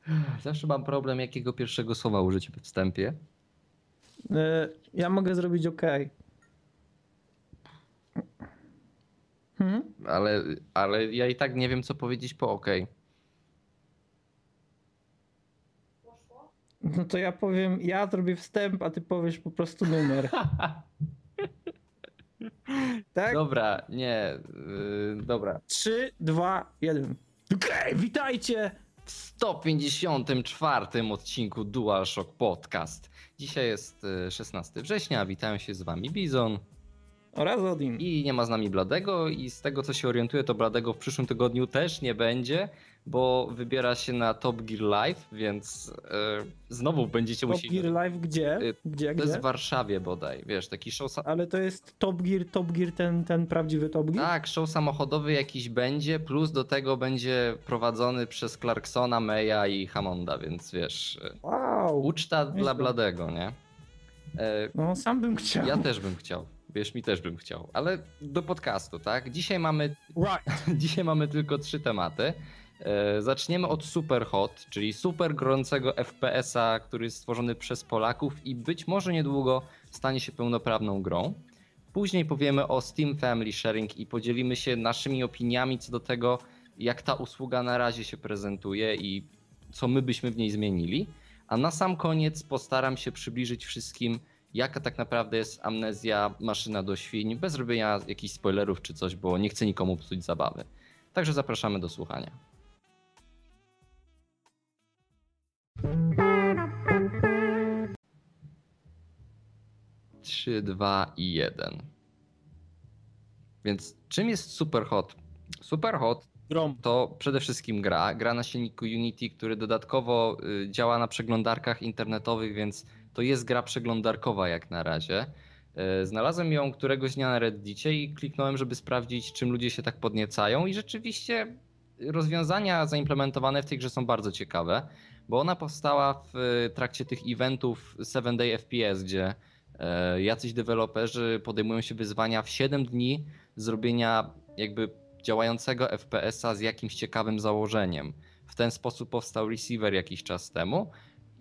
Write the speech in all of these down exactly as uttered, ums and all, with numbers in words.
Zawsze mam problem, jakiego pierwszego słowa użyć we wstępie. Ja mogę zrobić OK. Hmm? Ale, ale ja i tak nie wiem, co powiedzieć po OK. No to ja powiem, ja zrobię wstęp, a ty powiesz po prostu numer. Tak? Dobra, nie, yy, dobra. trzy, dwa, jeden. Okej, okay, witajcie! W sto pięćdziesiątym czwartym odcinku DualShock Podcast. Dzisiaj jest szesnastego września, witają się z wami Bizon oraz Odin. I nie ma z nami Bladego i z tego co się orientuję, to Bladego w przyszłym tygodniu też nie będzie, bo wybiera się na Top Gear Live, więc yy, znowu będziecie Top musieli... Top Gear Live gdzie? Yy, gdzie? To gdzie? jest w Warszawie bodaj, wiesz, taki show... Ale to jest Top Gear, Top Gear, ten, ten prawdziwy Top Gear? Tak, show samochodowy jakiś będzie, plus do tego będzie prowadzony przez Clarksona, Maya i Hammonda, więc wiesz... Wow! Uczta dla Bladego, nie? E, no sam bym chciał. Ja też bym chciał. Wiesz, mi też bym chciał. Ale do podcastu, tak? Dzisiaj mamy, right. Dzisiaj mamy tylko trzy tematy. E, zaczniemy od Superhot, czyli super gorącego F P S-a, który jest stworzony przez Polaków i być może niedługo stanie się pełnoprawną grą. Później powiemy o Steam Family Sharing i podzielimy się naszymi opiniami co do tego, jak ta usługa na razie się prezentuje i co my byśmy w niej zmienili. A na sam koniec postaram się przybliżyć wszystkim, jaka tak naprawdę jest Amnezja maszyna do świń, bez robienia jakichś spoilerów czy coś, bo nie chcę nikomu psuć zabawy. Także zapraszamy do słuchania. trzy, dwa i jeden. Więc czym jest Superhot? Superhot to przede wszystkim gra. Gra na silniku Unity, który dodatkowo działa na przeglądarkach internetowych, więc to jest gra przeglądarkowa jak na razie. Znalazłem ją któregoś dnia na Reddicie i kliknąłem, żeby sprawdzić, czym ludzie się tak podniecają i rzeczywiście rozwiązania zaimplementowane w tej grze są bardzo ciekawe, bo ona powstała w trakcie tych eventów seven day F P S, gdzie jacyś deweloperzy podejmują się wyzwania w siedem dni zrobienia jakby działającego F P S-a z jakimś ciekawym założeniem. W ten sposób powstał Receiver jakiś czas temu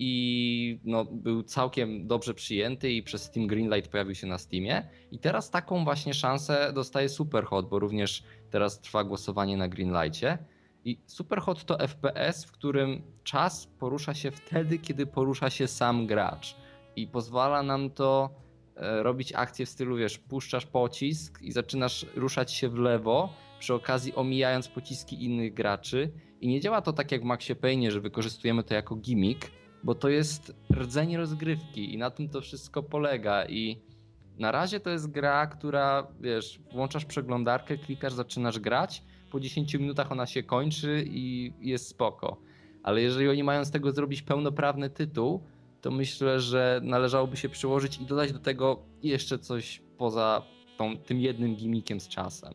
i no, był całkiem dobrze przyjęty i przez Steam Greenlight pojawił się na Steamie. I teraz taką właśnie szansę dostaje Superhot, bo również teraz trwa głosowanie na Greenlightie. I Superhot to F P S, w którym czas porusza się wtedy, kiedy porusza się sam gracz. I pozwala nam to robić akcje w stylu, wiesz, puszczasz pocisk i zaczynasz ruszać się w lewo, przy okazji omijając pociski innych graczy. I nie działa to tak jak w Maxie Payne'ie, że wykorzystujemy to jako gimmick, bo to jest rdzeń rozgrywki i na tym to wszystko polega. I na razie to jest gra, która, wiesz, włączasz przeglądarkę, klikasz, zaczynasz grać, po dziesięciu minutach ona się kończy i jest spoko. Ale jeżeli oni mają z tego zrobić pełnoprawny tytuł, to myślę, że należałoby się przyłożyć i dodać do tego jeszcze coś poza tą, tym jednym gimmickiem z czasem.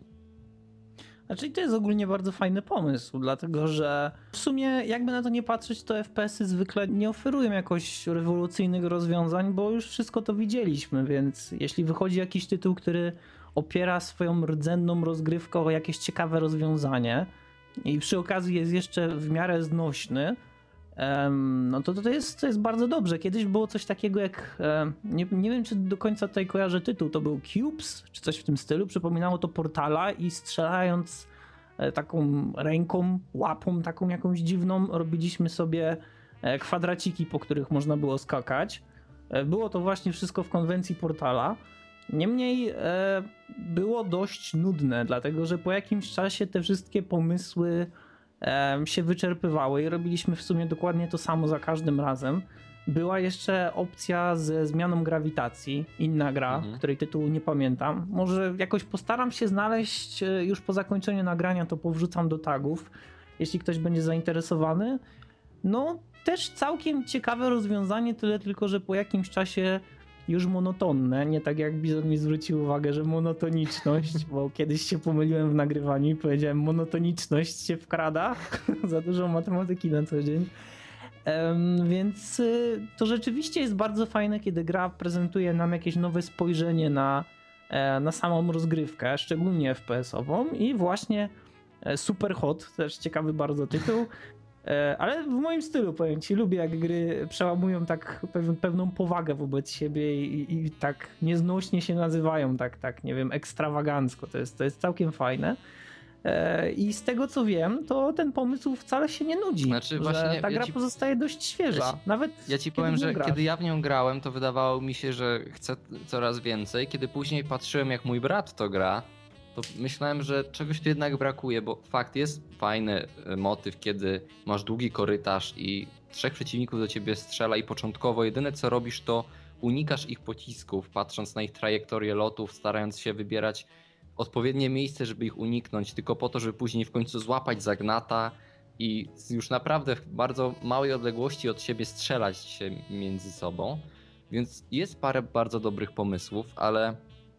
Znaczy to jest ogólnie bardzo fajny pomysł, dlatego że w sumie jakby na to nie patrzeć, to F P S-y zwykle nie oferują jakoś rewolucyjnych rozwiązań, bo już wszystko to widzieliśmy, więc jeśli wychodzi jakiś tytuł, który opiera swoją rdzenną rozgrywkę o jakieś ciekawe rozwiązanie i przy okazji jest jeszcze w miarę znośny, no to to jest, to jest bardzo dobrze. Kiedyś było coś takiego jak, nie, nie wiem czy do końca tutaj kojarzę tytuł, to był Cubes, czy coś w tym stylu, przypominało to Portala i strzelając taką ręką, łapą taką jakąś dziwną, robiliśmy sobie kwadraciki, po których można było skakać. Było to właśnie wszystko w konwencji Portala. Niemniej było dość nudne, dlatego że po jakimś czasie te wszystkie pomysły się wyczerpywały i robiliśmy w sumie dokładnie to samo za każdym razem. Była jeszcze opcja ze zmianą grawitacji, inna gra, mhm. której tytułu nie pamiętam. Może jakoś postaram się znaleźć już po zakończeniu nagrania, to powrzucam do tagów, jeśli ktoś będzie zainteresowany. No też całkiem ciekawe rozwiązanie, tyle tylko, że po jakimś czasie już monotonne, nie tak jak Bizon mi zwrócił uwagę, że monotoniczność, bo kiedyś się pomyliłem w nagrywaniu i powiedziałem monotoniczność się wkrada, za dużo matematyki na co dzień. Um, więc y, to rzeczywiście jest bardzo fajne, kiedy gra prezentuje nam jakieś nowe spojrzenie na, e, na samą rozgrywkę, szczególnie F P S-ową i właśnie e, Superhot, też ciekawy bardzo tytuł, Ale w moim stylu, powiem ci, lubię jak gry przełamują tak pew- pewną powagę wobec siebie i, i tak nieznośnie się nazywają, tak, tak, nie wiem, ekstrawagancko. To jest, to jest całkiem fajne. I z tego co wiem, to ten pomysł wcale się nie nudzi. Znaczy, właśnie, ta gra ja ci... pozostaje dość świeża. Ja ci, Nawet ja ci powiem, że grasz. Kiedy ja w nią grałem, to wydawało mi się, że chcę coraz więcej. Kiedy później patrzyłem, jak mój brat to gra, to myślałem, że czegoś tu jednak brakuje, bo fakt jest fajny motyw, kiedy masz długi korytarz i trzech przeciwników do ciebie strzela i początkowo jedyne co robisz, to unikasz ich pocisków, patrząc na ich trajektorię lotów, starając się wybierać odpowiednie miejsce, żeby ich uniknąć, tylko po to, żeby później w końcu złapać zagnata i już naprawdę w bardzo małej odległości od siebie strzelać się między sobą. Więc jest parę bardzo dobrych pomysłów, ale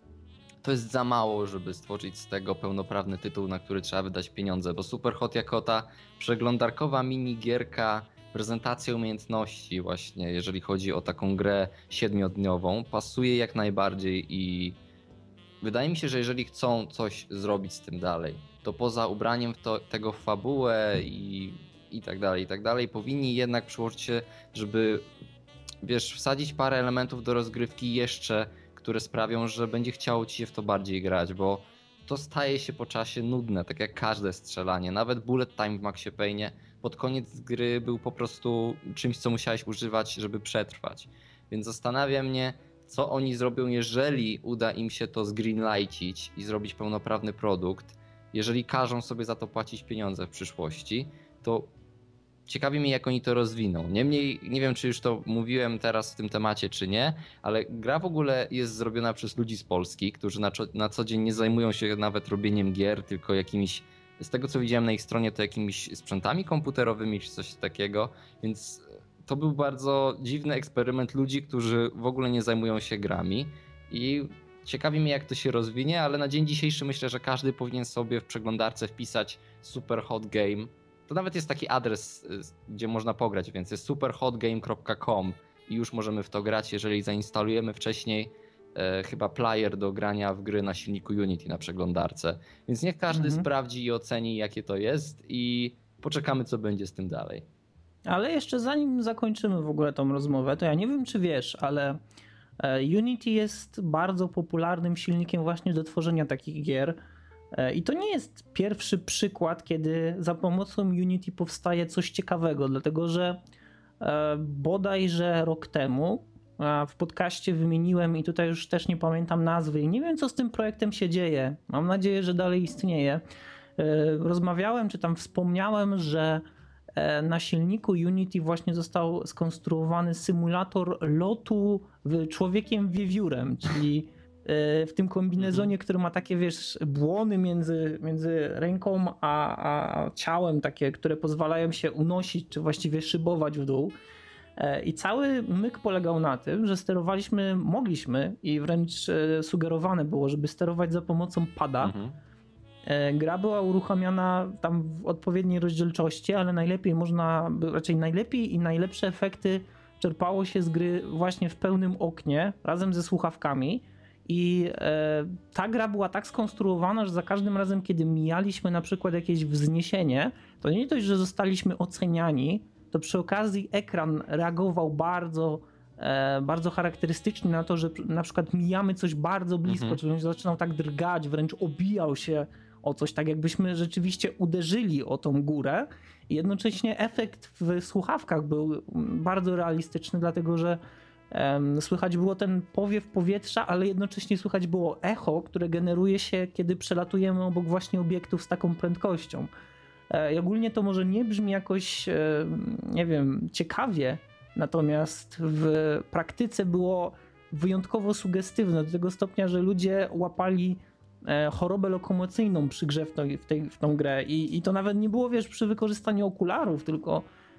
to jest za mało, żeby stworzyć z tego pełnoprawny tytuł, na który trzeba wydać pieniądze, bo Superhot jako ta przeglądarkowa minigierka, prezentacja umiejętności właśnie, jeżeli chodzi o taką grę siedmiodniową, pasuje jak najbardziej i wydaje mi się, że jeżeli chcą coś zrobić z tym dalej, to poza ubraniem w to, tego w fabułę i, i tak dalej, i tak dalej, powinni jednak przyłożyć się, żeby, wiesz, wsadzić parę elementów do rozgrywki jeszcze, które sprawią, że będzie chciało ci się w to bardziej grać, bo to staje się po czasie nudne, tak jak każde strzelanie. Nawet bullet time w Maxie Payne'ie pod koniec gry był po prostu czymś, co musiałeś używać, żeby przetrwać. Więc zastanawia mnie, co oni zrobią, jeżeli uda im się to zgreenlightić i zrobić pełnoprawny produkt. Jeżeli każą sobie za to płacić pieniądze w przyszłości, to ciekawi mnie, jak oni to rozwiną. Niemniej, nie wiem, czy już to mówiłem teraz w tym temacie, czy nie, ale gra w ogóle jest zrobiona przez ludzi z Polski, którzy na, na co dzień nie zajmują się nawet robieniem gier, tylko jakimiś, z tego co widziałem na ich stronie, to jakimiś sprzętami komputerowymi, czy coś takiego, więc to był bardzo dziwny eksperyment ludzi, którzy w ogóle nie zajmują się grami i ciekawi mnie, jak to się rozwinie, ale na dzień dzisiejszy myślę, że każdy powinien sobie w przeglądarce wpisać Superhot Game. To nawet jest taki adres, gdzie można pograć, więc jest superhotgame kropka com i już możemy w to grać, jeżeli zainstalujemy wcześniej e, chyba player do grania w gry na silniku Unity na przeglądarce. Więc niech każdy mhm. sprawdzi i oceni, jakie to jest i poczekamy, co będzie z tym dalej. Ale jeszcze zanim zakończymy w ogóle tą rozmowę, to ja nie wiem, czy wiesz, ale Unity jest bardzo popularnym silnikiem właśnie do tworzenia takich gier. I to nie jest pierwszy przykład, kiedy za pomocą Unity powstaje coś ciekawego, dlatego że bodajże rok temu w podcaście wymieniłem i tutaj już też nie pamiętam nazwy i nie wiem, co z tym projektem się dzieje. Mam nadzieję, że dalej istnieje. Rozmawiałem, czy tam wspomniałem, że na silniku Unity właśnie został skonstruowany symulator lotu człowiekiem wiewiórem, czyli w tym kombinezonie, który ma takie, wiesz, błony między, między ręką a, a ciałem, takie, które pozwalają się unosić, czy właściwie szybować w dół. I cały myk polegał na tym, że sterowaliśmy, mogliśmy i wręcz sugerowane było, żeby sterować za pomocą pada. Mhm. Gra była uruchamiana tam w odpowiedniej rozdzielczości, ale najlepiej można, raczej najlepiej i najlepsze efekty czerpało się z gry właśnie w pełnym oknie, razem ze słuchawkami. I e, ta gra była tak skonstruowana, że za każdym razem, kiedy mijaliśmy na przykład jakieś wzniesienie, to nie dość, że zostaliśmy oceniani, to przy okazji ekran reagował bardzo, e, bardzo charakterystycznie na to, że na przykład mijamy coś bardzo blisko, mhm. czyli zaczynał tak drgać, wręcz obijał się o coś, tak jakbyśmy rzeczywiście uderzyli o tą górę. I jednocześnie efekt w słuchawkach był bardzo realistyczny, dlatego że słychać było ten powiew powietrza, ale jednocześnie słychać było echo, które generuje się, kiedy przelatujemy obok właśnie obiektów z taką prędkością. I ogólnie to może nie brzmi jakoś, nie wiem, ciekawie, natomiast w praktyce było wyjątkowo sugestywne do tego stopnia, że ludzie łapali chorobę lokomocyjną przy grze w, to, w, tej, w tą grę I, i to nawet nie było, wiesz, przy wykorzystaniu okularów, tylko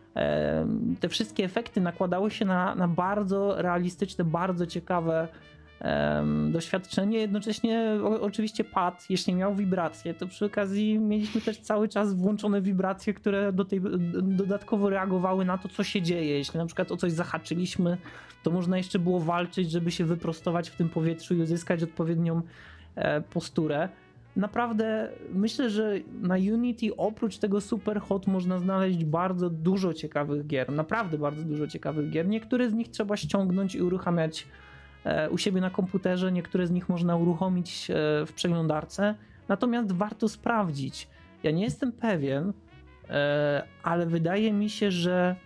te wszystkie efekty nakładały się na, na bardzo realistyczne, bardzo ciekawe um, doświadczenie. Jednocześnie o, oczywiście pad, jeśli miał wibracje, to przy okazji mieliśmy też cały czas włączone wibracje, które do tej, dodatkowo reagowały na to, co się dzieje. Jeśli na przykład o coś zahaczyliśmy, to można jeszcze było walczyć, żeby się wyprostować w tym powietrzu i uzyskać odpowiednią e, posturę. naprawdę myślę, że na Unity oprócz tego Superhot można znaleźć bardzo dużo ciekawych gier, naprawdę bardzo dużo ciekawych gier. Niektóre z nich trzeba ściągnąć i uruchamiać u siebie na komputerze, niektóre z nich można uruchomić w przeglądarce, natomiast warto sprawdzić. Ja nie jestem pewien, ale wydaje mi się, że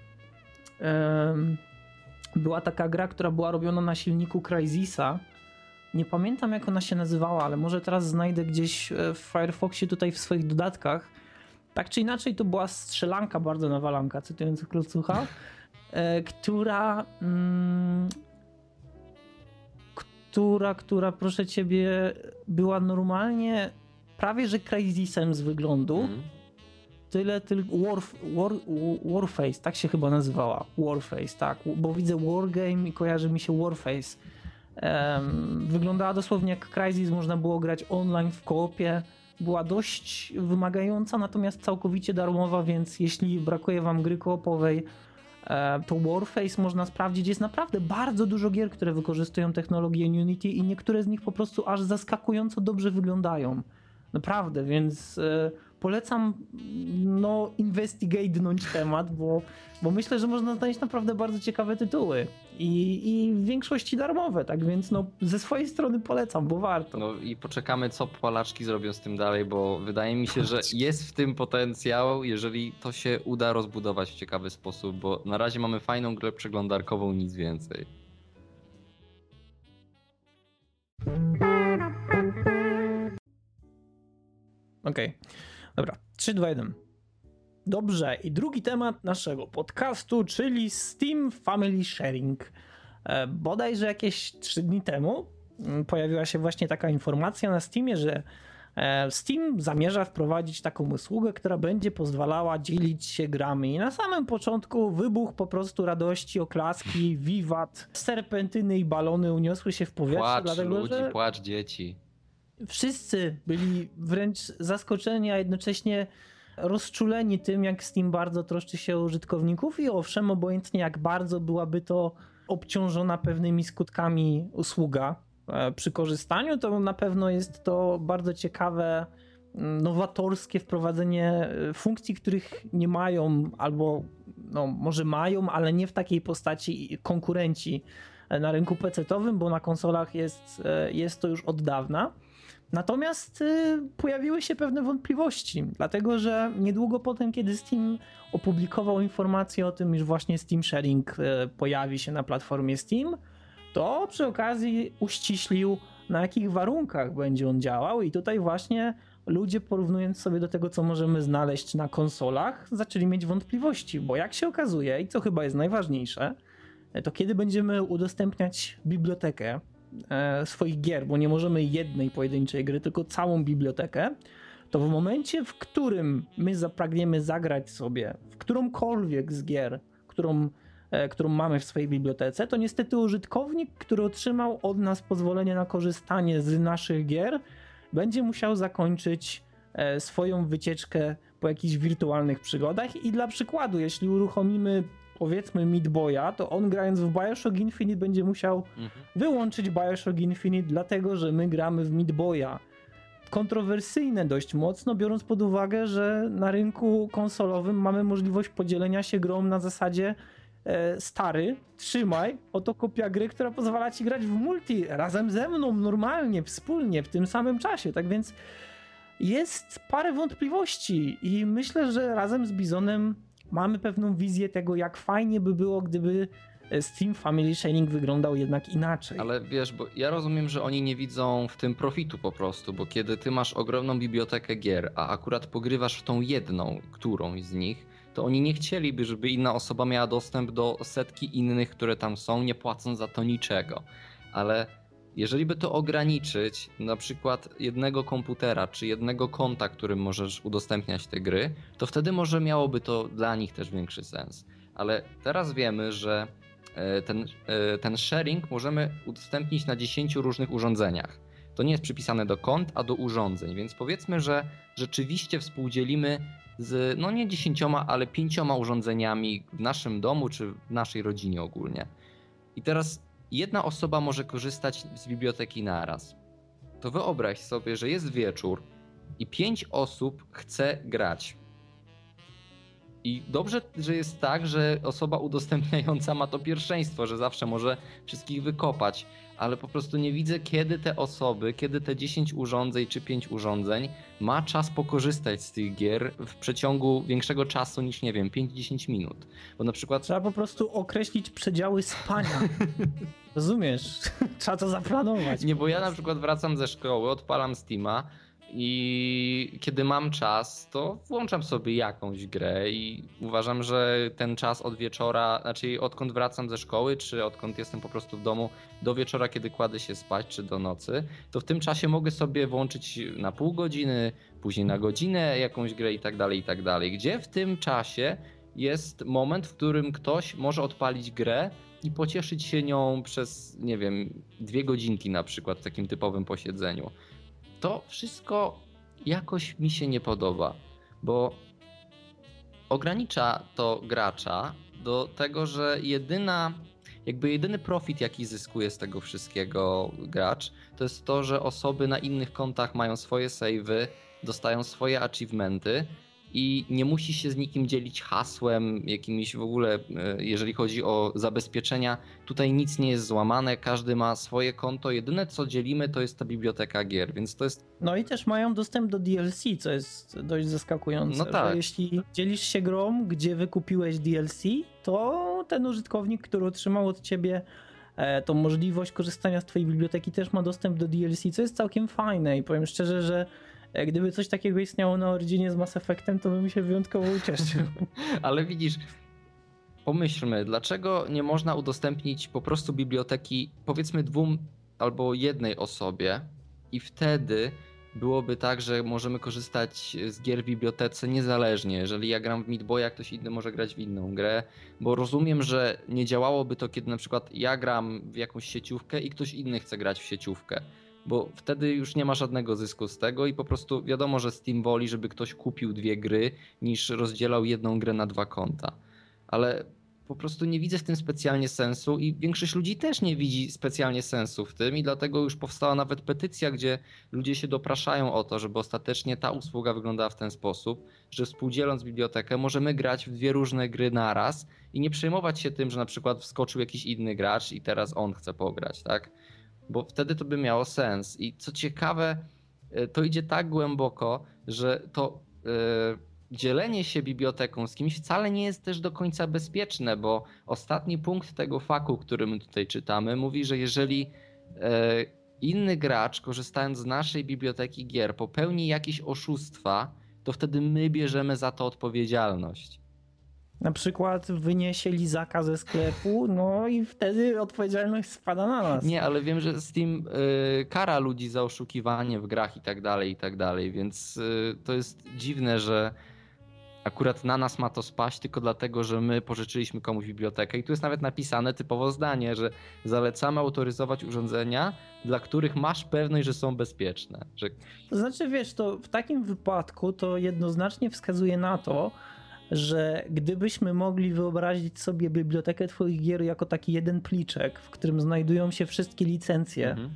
była taka gra, która była robiona na silniku Crysisa. Nie pamiętam, jak ona się nazywała, ale może teraz znajdę gdzieś w Firefoxie tutaj w swoich dodatkach. Tak czy inaczej, to była strzelanka, bardzo nawalanka, cytując Klocucha, która, mm, która, która, proszę ciebie, była normalnie prawie że Crysisem z wyglądu. Mm. Tyle, tyle, Warf, War, Warface, tak się chyba nazywała. Warface, tak, bo widzę Wargame i kojarzy mi się Warface. Um, wyglądała dosłownie jak Crysis, można było grać online w koopie. Była dość wymagająca, natomiast całkowicie darmowa, więc jeśli brakuje wam gry koopowej, e, to Warface można sprawdzić. Jest naprawdę bardzo dużo gier, które wykorzystują technologię Unity i niektóre z nich po prostu aż zaskakująco dobrze wyglądają. Naprawdę, więc e, polecam no investigate'nąć temat, bo, bo myślę, że można znaleźć naprawdę bardzo ciekawe tytuły i, i w większości darmowe, tak więc no ze swojej strony polecam, bo warto. No i poczekamy, co Polaczki zrobią z tym dalej, bo wydaje mi się, że jest w tym potencjał, jeżeli to się uda rozbudować w ciekawy sposób, bo na razie mamy fajną grę przeglądarkową, nic więcej. Okej. Okay. Dobra, trzy, dwa, jeden. Dobrze, i drugi temat naszego podcastu, czyli Steam Family Sharing. E, bodajże jakieś trzy dni temu pojawiła się właśnie taka informacja na Steamie, że e, Steam zamierza wprowadzić taką usługę, która będzie pozwalała dzielić się grami. I na samym początku wybuch po prostu radości, oklaski, wiwat, serpentyny i balony uniosły się w powietrze. Płacz dlatego, ludzi, że... płacz dzieci. Wszyscy byli wręcz zaskoczeni, a jednocześnie rozczuleni tym, jak Steam bardzo troszczy się o użytkowników i owszem, obojętnie jak bardzo byłaby to obciążona pewnymi skutkami usługa przy korzystaniu, to na pewno jest to bardzo ciekawe, nowatorskie wprowadzenie funkcji, których nie mają albo no, może mają, ale nie w takiej postaci konkurenci na rynku pecetowym, bo na konsolach jest, jest to już od dawna. Natomiast y, pojawiły się pewne wątpliwości, dlatego że niedługo potem, kiedy Steam opublikował informację o tym, iż właśnie Steam Sharing y, pojawi się na platformie Steam, to przy okazji uściślił, na jakich warunkach będzie on działał i tutaj właśnie ludzie, porównując sobie do tego, co możemy znaleźć na konsolach, zaczęli mieć wątpliwości, bo jak się okazuje, i co chyba jest najważniejsze, to kiedy będziemy udostępniać bibliotekę swoich gier, bo nie możemy jednej pojedynczej gry, tylko całą bibliotekę, to w momencie, w którym my zapragniemy zagrać sobie w którąkolwiek z gier, którą, którą mamy w swojej bibliotece, to niestety użytkownik, który otrzymał od nas pozwolenie na korzystanie z naszych gier, będzie musiał zakończyć swoją wycieczkę po jakichś wirtualnych przygodach i dla przykładu, jeśli uruchomimy powiedzmy Meat Boya, to on grając w Bioshock Infinite będzie musiał mhm. wyłączyć Bioshock Infinite, dlatego że my gramy w Meat Boya. Kontrowersyjne dość mocno, biorąc pod uwagę, że na rynku konsolowym mamy możliwość podzielenia się grą na zasadzie e, stary, trzymaj, oto kopia gry, która pozwala ci grać w multi razem ze mną, normalnie, wspólnie, w tym samym czasie. Tak więc jest parę wątpliwości i myślę, że razem z Bizonem mamy pewną wizję tego, jak fajnie by było, gdyby Steam Family Sharing wyglądał jednak inaczej. Ale wiesz, bo ja rozumiem, że oni nie widzą w tym profitu po prostu, bo kiedy ty masz ogromną bibliotekę gier, a akurat pogrywasz w tą jedną, którąś z nich, to oni nie chcieliby, żeby inna osoba miała dostęp do setki innych, które tam są, nie płacąc za to niczego. Ale jeżeli by to ograniczyć, na przykład jednego komputera czy jednego konta, którym możesz udostępniać te gry, to wtedy może miałoby to dla nich też większy sens. Ale teraz wiemy, że ten, ten sharing możemy udostępnić na dziesięciu różnych urządzeniach. To nie jest przypisane do kont, a do urządzeń, więc powiedzmy, że rzeczywiście współdzielimy z, no nie dziesięcioma, ale pięcioma urządzeniami w naszym domu czy w naszej rodzinie ogólnie. I teraz jedna osoba może korzystać z biblioteki naraz. To wyobraź sobie, że jest wieczór, i pięć osób chce grać. I dobrze, że jest tak, że osoba udostępniająca ma to pierwszeństwo, że zawsze może wszystkich wykopać, ale po prostu nie widzę, kiedy te osoby, kiedy te dziesięć urządzeń czy pięć urządzeń ma czas pokorzystać z tych gier w przeciągu większego czasu niż, nie wiem, pięć do dziesięciu minut. Bo na przykład... Trzeba po prostu określić przedziały spania. Rozumiesz? Trzeba to zaplanować. Nie, bo ja na przykład wracam ze szkoły, odpalam Steama i kiedy mam czas, to włączam sobie jakąś grę i uważam, że ten czas od wieczora, znaczy odkąd wracam ze szkoły, czy odkąd jestem po prostu w domu do wieczora, kiedy kładę się spać, czy do nocy, to w tym czasie mogę sobie włączyć na pół godziny, później na godzinę jakąś grę i tak dalej, i tak dalej. Gdzie w tym czasie jest moment, w którym ktoś może odpalić grę i pocieszyć się nią przez, nie wiem, dwie godzinki na przykład w takim typowym posiedzeniu. To wszystko jakoś mi się nie podoba, bo ogranicza to gracza do tego, że jedyna, jakby jedyny profit, jaki zyskuje z tego wszystkiego gracz, to jest to, że osoby na innych kontach mają swoje save'y, dostają swoje achievementy i nie musi się z nikim dzielić hasłem, jakimiś w ogóle, jeżeli chodzi o zabezpieczenia. Tutaj nic nie jest złamane, każdy ma swoje konto. Jedyne co dzielimy to jest ta biblioteka gier, więc to jest... No i też mają dostęp do D L C, co jest dość zaskakujące. No tak. Że jeśli dzielisz się grą, gdzie wykupiłeś D L C, to ten użytkownik, który otrzymał od ciebie tą możliwość korzystania z twojej biblioteki, też ma dostęp do D L C, co jest całkiem fajne i powiem szczerze, że gdyby coś takiego istniało na Originie z Mass Effectem, to bym się wyjątkowo ucieszył. Ale widzisz, pomyślmy, dlaczego nie można udostępnić po prostu biblioteki powiedzmy dwóm albo jednej osobie i wtedy byłoby tak, że możemy korzystać z gier w bibliotece niezależnie. Jeżeli ja gram w Meat Boya, ktoś inny może grać w inną grę, bo rozumiem, że nie działałoby to, kiedy na przykład ja gram w jakąś sieciówkę i ktoś inny chce grać w sieciówkę. Bo wtedy już nie ma żadnego zysku z tego i po prostu wiadomo, że Steam woli, żeby ktoś kupił dwie gry, niż rozdzielał jedną grę na dwa konta. Ale po prostu nie widzę w tym specjalnie sensu i większość ludzi też nie widzi specjalnie sensu w tym i dlatego już powstała nawet petycja, gdzie ludzie się dopraszają o to, żeby ostatecznie ta usługa wyglądała w ten sposób, że współdzieląc bibliotekę możemy grać w dwie różne gry naraz i nie przejmować się tym, że na przykład wskoczył jakiś inny gracz i teraz on chce pograć, tak? Bo wtedy to by miało sens. I co ciekawe, to idzie tak głęboko, że to yy, dzielenie się biblioteką z kimś wcale nie jest też do końca bezpieczne, bo ostatni punkt tego faku, który my tutaj czytamy, mówi, że jeżeli yy, inny gracz, korzystając z naszej biblioteki gier, popełni jakieś oszustwa, to wtedy my bierzemy za to odpowiedzialność. Na przykład wyniesie lizaka ze sklepu, no i wtedy odpowiedzialność spada na nas. Nie, ale wiem, że Steam y, kara ludzi za oszukiwanie w grach i tak dalej, i tak dalej, więc y, to jest dziwne, że akurat na nas ma to spaść tylko dlatego, że my pożyczyliśmy komuś bibliotekę i tu jest nawet napisane typowo zdanie, że zalecamy autoryzować urządzenia, dla których masz pewność, że są bezpieczne. Że... To znaczy, wiesz, to w takim wypadku to jednoznacznie wskazuje na to, że gdybyśmy mogli wyobrazić sobie bibliotekę twoich gier jako taki jeden pliczek, w którym znajdują się wszystkie licencje mhm.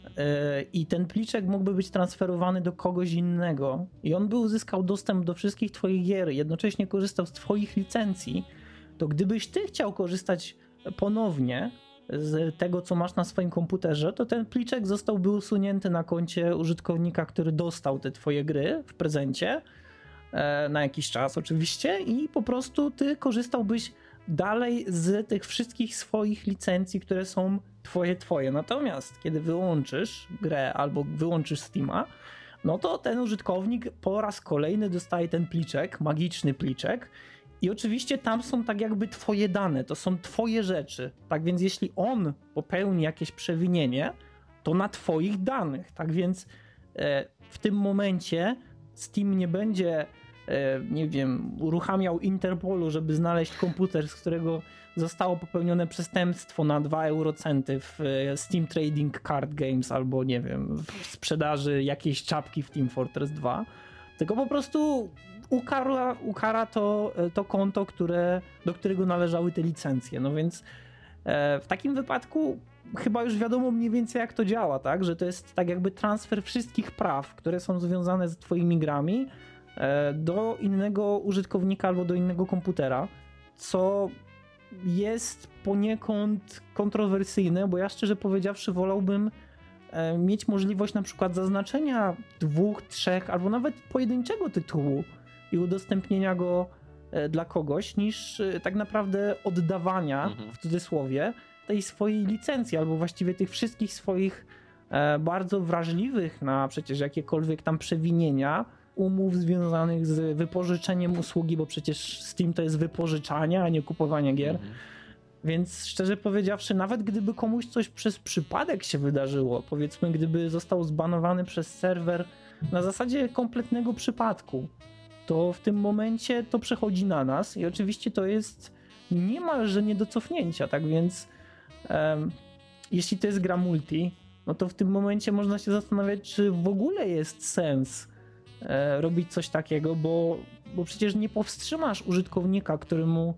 i ten pliczek mógłby być transferowany do kogoś innego i on by uzyskał dostęp do wszystkich twoich gier, jednocześnie korzystał z twoich licencji, to gdybyś ty chciał korzystać ponownie z tego, co masz na swoim komputerze, to ten pliczek zostałby usunięty na koncie użytkownika, który dostał te twoje gry w prezencie, na jakiś czas oczywiście i po prostu ty korzystałbyś dalej z tych wszystkich swoich licencji, które są twoje, twoje. Natomiast kiedy wyłączysz grę albo wyłączysz Steama, no to ten użytkownik po raz kolejny dostaje ten pliczek, magiczny pliczek i oczywiście tam są tak jakby twoje dane, to są twoje rzeczy. Tak więc jeśli on popełni jakieś przewinienie, to na twoich danych. Tak więc w tym momencie Steam nie będzie, nie wiem, uruchamiał Interpolu, żeby znaleźć komputer, z którego zostało popełnione przestępstwo na dwa eurocenty w Steam Trading Card Games albo, nie wiem, w sprzedaży jakiejś czapki w Team Fortress dwa, tylko po prostu ukara, ukara to, to konto, które, do którego należały te licencje. No więc w takim wypadku chyba już wiadomo mniej więcej jak to działa, tak? Że to jest tak jakby transfer wszystkich praw, które są związane z twoimi grami do innego użytkownika albo do innego komputera, co jest poniekąd kontrowersyjne, bo ja szczerze powiedziawszy wolałbym mieć możliwość na przykład zaznaczenia dwóch, trzech albo nawet pojedynczego tytułu i udostępnienia go dla kogoś, niż tak naprawdę oddawania, mhm. w cudzysłowie, tej swojej licencji albo właściwie tych wszystkich swoich bardzo wrażliwych na przecież jakiekolwiek tam przewinienia umów związanych z wypożyczeniem usługi, bo przecież Steam to jest wypożyczanie, a nie kupowanie gier. Mhm. Więc szczerze powiedziawszy, nawet gdyby komuś coś przez przypadek się wydarzyło, powiedzmy gdyby został zbanowany przez serwer na zasadzie kompletnego przypadku, to w tym momencie to przechodzi na nas i oczywiście to jest niemalże nie do cofnięcia, tak więc um, jeśli to jest gra multi, no to w tym momencie można się zastanawiać, czy w ogóle jest sens e, robić coś takiego, bo, bo przecież nie powstrzymasz użytkownika, któremu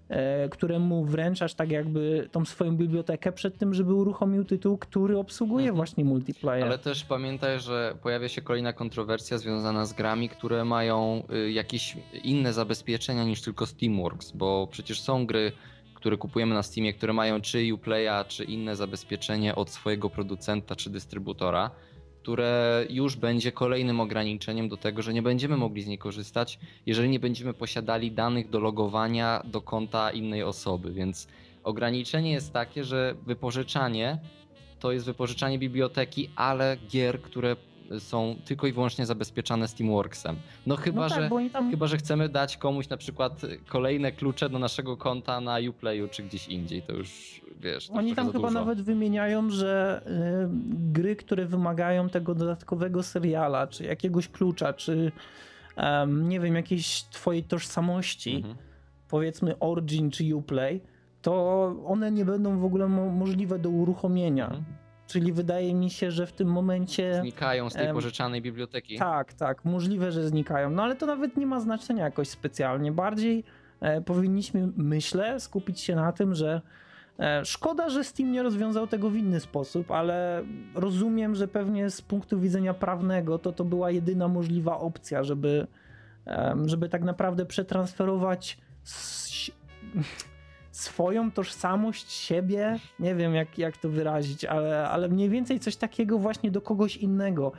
któremu wręczasz tak jakby tą swoją bibliotekę przed tym, żeby uruchomił tytuł, który obsługuje mhm. właśnie multiplayer. Ale też pamiętaj, że pojawia się kolejna kontrowersja związana z grami, które mają jakieś inne zabezpieczenia niż tylko Steamworks, bo przecież są gry, które kupujemy na Steamie, które mają czy Uplaya, czy inne zabezpieczenie od swojego producenta czy dystrybutora, które już będzie kolejnym ograniczeniem do tego, że nie będziemy mogli z niej korzystać, jeżeli nie będziemy posiadali danych do logowania do konta innej osoby, więc ograniczenie jest takie, że wypożyczanie to jest wypożyczanie biblioteki, ale gier, które są tylko i wyłącznie zabezpieczane Steamworksem. No chyba, no tak, że, tam... chyba że chcemy dać komuś na przykład kolejne klucze do naszego konta na Uplayu czy gdzieś indziej, to już wiesz. To Oni tam chyba dużo. nawet wymieniają, że y, gry, które wymagają tego dodatkowego seriala, czy jakiegoś klucza, czy um, nie wiem, jakiejś twojej tożsamości, mhm. powiedzmy Origin czy Uplay, to one nie będą w ogóle mo- możliwe do uruchomienia. Mhm. Czyli wydaje mi się, że w tym momencie... Znikają z tej pożyczanej biblioteki. Tak, tak, możliwe, że znikają. No ale to nawet nie ma znaczenia jakoś specjalnie. Bardziej e, powinniśmy, myślę, skupić się na tym, że e, szkoda, że Steam nie rozwiązał tego w inny sposób, ale rozumiem, że pewnie z punktu widzenia prawnego to to była jedyna możliwa opcja, żeby, e, żeby tak naprawdę przetransferować s- swoją tożsamość, siebie, nie wiem jak, jak to wyrazić, ale, ale mniej więcej coś takiego właśnie do kogoś innego.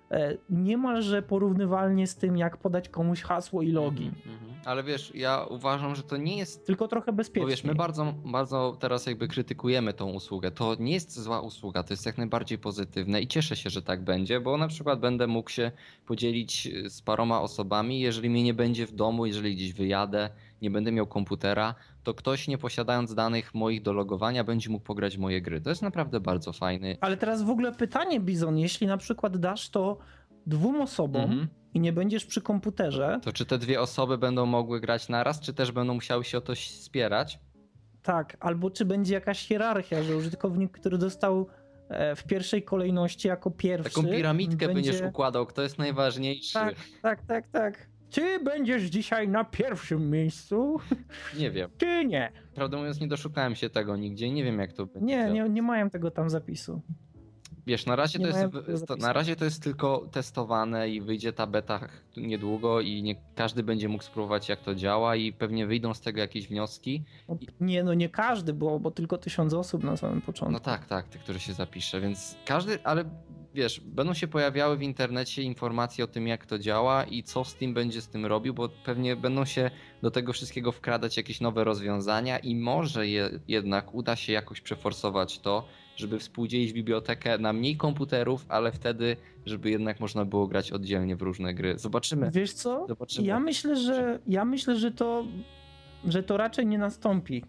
Niemalże porównywalnie z tym, jak podać komuś hasło i login. Mm-hmm. Ale wiesz, ja uważam, że to nie jest... Tylko trochę bezpieczniej. Bo wiesz, my bardzo, bardzo teraz jakby krytykujemy tą usługę. To nie jest zła usługa, to jest jak najbardziej pozytywne i cieszę się, że tak będzie, bo na przykład będę mógł się podzielić z paroma osobami, jeżeli mnie nie będzie w domu, jeżeli gdzieś wyjadę, nie będę miał komputera, to ktoś nie posiadając danych moich do logowania będzie mógł pograć w moje gry. To jest naprawdę bardzo fajny. Ale teraz w ogóle pytanie, Bizon, jeśli na przykład dasz to dwóm osobom mhm. i nie będziesz przy komputerze... To czy te dwie osoby będą mogły grać naraz, czy też będą musiały się o to spierać? Tak, albo czy będzie jakaś hierarchia, że użytkownik, który dostał w pierwszej kolejności jako pierwszy... Taką piramidkę będzie... będziesz układał, kto jest najważniejszy. Tak, tak, tak, tak. Ty będziesz dzisiaj na pierwszym miejscu? Nie wiem. Ty nie. Prawdę mówiąc, nie doszukałem się tego nigdzie, nie wiem jak to będzie. Nie, nie, nie mają tego tam zapisu. Wiesz, na razie, to jest, na razie to jest tylko testowane i wyjdzie ta beta niedługo i nie każdy będzie mógł spróbować jak to działa i pewnie wyjdą z tego jakieś wnioski. I... Nie, no nie każdy, bo, bo tylko tysiąc osób na samym początku. No tak, tak, tych, którzy się zapisze, więc każdy, ale wiesz, będą się pojawiały w internecie informacje o tym jak to działa i co Steam będzie z tym robił, bo pewnie będą się do tego wszystkiego wkradać jakieś nowe rozwiązania i może je, jednak uda się jakoś przeforsować to, żeby współdzielić bibliotekę na mniej komputerów, ale wtedy, żeby jednak można było grać oddzielnie w różne gry. Zobaczymy. Wiesz co? Zobaczymy. Ja myślę, że ja myślę, że to, że to raczej nie nastąpi,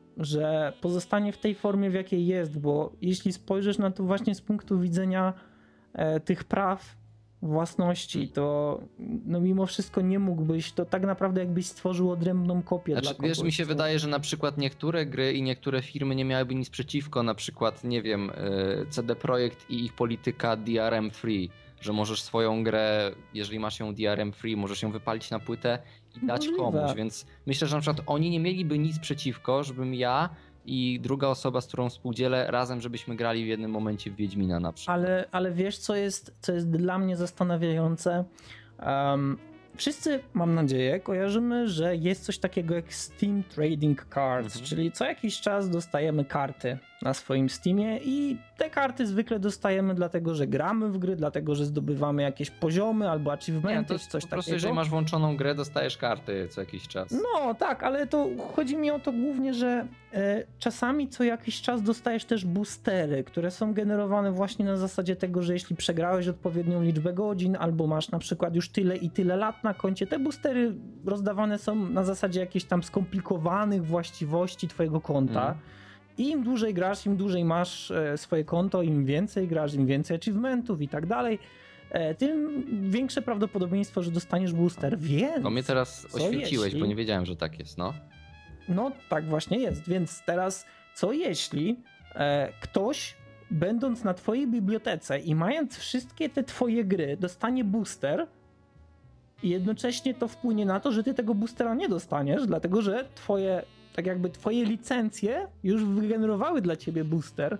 że pozostanie w tej formie, w jakiej jest, bo jeśli spojrzysz na to właśnie z punktu widzenia e, tych praw własności, to no mimo wszystko nie mógłbyś, to tak naprawdę jakbyś stworzył odrębną kopię znaczy, dla kogoś. Wiesz, mi się wydaje, że na przykład niektóre gry i niektóre firmy nie miałyby nic przeciwko, na przykład, nie wiem, C D Projekt i ich polityka D R M free, że możesz swoją grę, jeżeli masz ją D R M free, możesz ją wypalić na płytę i dać Możliwe. komuś, więc myślę, że na przykład oni nie mieliby nic przeciwko, żebym ja i druga osoba, z którą współdzielę, razem, żebyśmy grali w jednym momencie w Wiedźmina na przykład. Ale, ale wiesz, co jest, co jest dla mnie zastanawiające? Um, wszyscy, mam nadzieję, kojarzymy, że jest coś takiego jak Steam Trading Cards, mhm. czyli co jakiś czas dostajemy karty na swoim Steamie i te karty zwykle dostajemy dlatego, że gramy w gry, dlatego, że zdobywamy jakieś poziomy albo achievementy, Nie, czy coś po prostu takiego. Jeżeli masz włączoną grę, dostajesz karty co jakiś czas. No tak, ale to chodzi mi o to głównie, że e, czasami co jakiś czas dostajesz też boostery, które są generowane właśnie na zasadzie tego, że jeśli przegrałeś odpowiednią liczbę godzin albo masz na przykład już tyle i tyle lat na koncie, te boostery rozdawane są na zasadzie jakichś tam skomplikowanych właściwości twojego konta. Mm. I im dłużej grasz, im dłużej masz e, swoje konto, im więcej grasz, im więcej achievementów i tak dalej, tym większe prawdopodobieństwo, że dostaniesz booster, więc... No mnie teraz oświeciłeś, jeśli... bo nie wiedziałem, że tak jest, no. No tak właśnie jest, więc teraz co jeśli e, ktoś, będąc na twojej bibliotece i mając wszystkie te twoje gry, dostanie booster i jednocześnie to wpłynie na to, że ty tego boostera nie dostaniesz, dlatego że twoje, tak jakby twoje licencje już wygenerowały dla ciebie booster,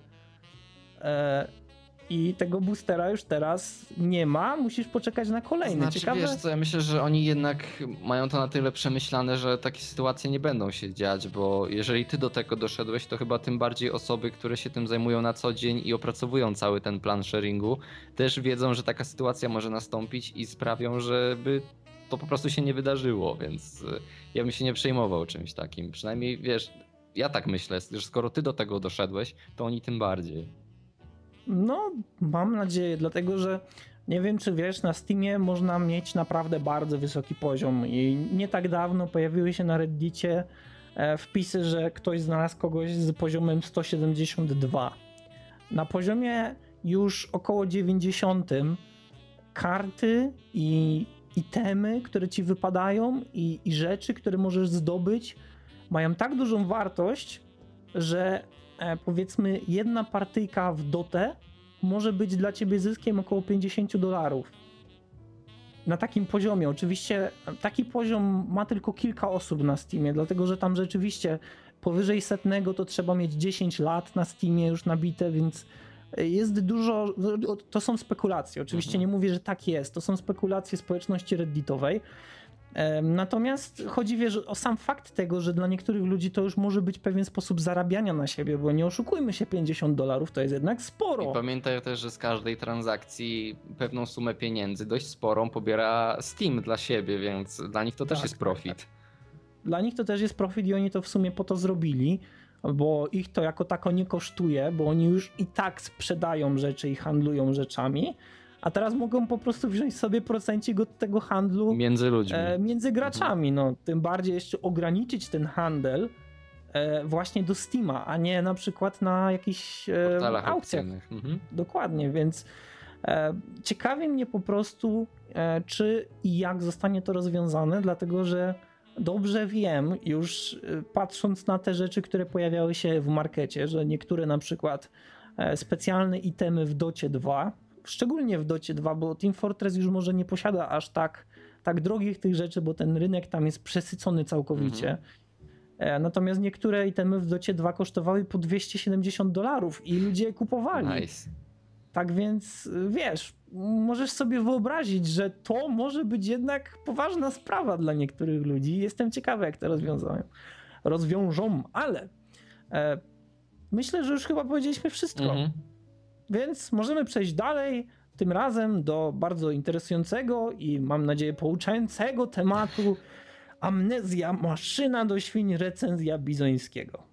e, i tego boostera już teraz nie ma, musisz poczekać na kolejny. Znaczy, Ciekawe... wiesz co, ja myślę, że oni jednak mają to na tyle przemyślane, że takie sytuacje nie będą się dziać, bo jeżeli ty do tego doszedłeś, to chyba tym bardziej osoby, które się tym zajmują na co dzień i opracowują cały ten plan sharingu, też wiedzą, że taka sytuacja może nastąpić i sprawią, żeby to po prostu się nie wydarzyło, więc ja bym się nie przejmował czymś takim. Przynajmniej, wiesz, ja tak myślę, że skoro ty do tego doszedłeś, to oni tym bardziej. No, mam nadzieję, dlatego że nie wiem, czy wiesz, na Steamie można mieć naprawdę bardzo wysoki poziom i nie tak dawno pojawiły się na Reddicie wpisy, że ktoś znalazł kogoś z poziomem sto siedemdziesiąt dwa. Na poziomie już około dziewięćdziesiątym karty i itemy, które ci wypadają i, i rzeczy, które możesz zdobyć, mają tak dużą wartość, że powiedzmy jedna partyjka w Dotę może być dla ciebie zyskiem około pięćdziesiąt dolarów. Na takim poziomie. Oczywiście taki poziom ma tylko kilka osób na Steamie, dlatego że tam rzeczywiście powyżej setnego to trzeba mieć dziesięć lat na Steamie już nabite, więc jest dużo, to są spekulacje. Oczywiście mhm. nie mówię, że tak jest, to są spekulacje społeczności redditowej. Natomiast chodzi, wiesz, o sam fakt tego, że dla niektórych ludzi to już może być pewien sposób zarabiania na siebie, bo nie oszukujmy się, pięćdziesiąt dolarów to jest jednak sporo. I pamiętaj też, że z każdej transakcji pewną sumę pieniędzy, dość sporą, pobiera Steam dla siebie, więc dla nich to też tak, jest profit. Tak. Dla nich to też jest profit i oni to w sumie po to zrobili, bo ich to jako tako nie kosztuje, bo oni już i tak sprzedają rzeczy i handlują rzeczami, a teraz mogą po prostu wziąć sobie procencik od tego handlu między ludźmi, e, między graczami. Mhm. No, tym bardziej jeszcze ograniczyć ten handel e, właśnie do Steama, a nie na przykład na jakichś e, aukcjach. Mhm. Dokładnie, więc e, ciekawi mnie po prostu, e, czy i jak zostanie to rozwiązane, dlatego że dobrze wiem, już e, patrząc na te rzeczy, które pojawiały się w markecie, że niektóre na przykład e, specjalne itemy w Docie dwa, szczególnie w Docie dwa, bo Team Fortress już może nie posiada aż tak, tak drogich tych rzeczy, bo ten rynek tam jest przesycony całkowicie. Mm-hmm. Natomiast niektóre itemy w Docie dwa kosztowały po dwieście siedemdziesiąt dolarów i ludzie je kupowali. Nice. Tak więc wiesz, możesz sobie wyobrazić, że to może być jednak poważna sprawa dla niektórych ludzi. Jestem ciekawy, jak to rozwiązają. rozwiążą, ale e, myślę, że już chyba powiedzieliśmy wszystko. Mm-hmm. Więc możemy przejść dalej, tym razem do bardzo interesującego i mam nadzieję pouczającego tematu Amnezja, maszyna do świń, recenzja Bizońskiego.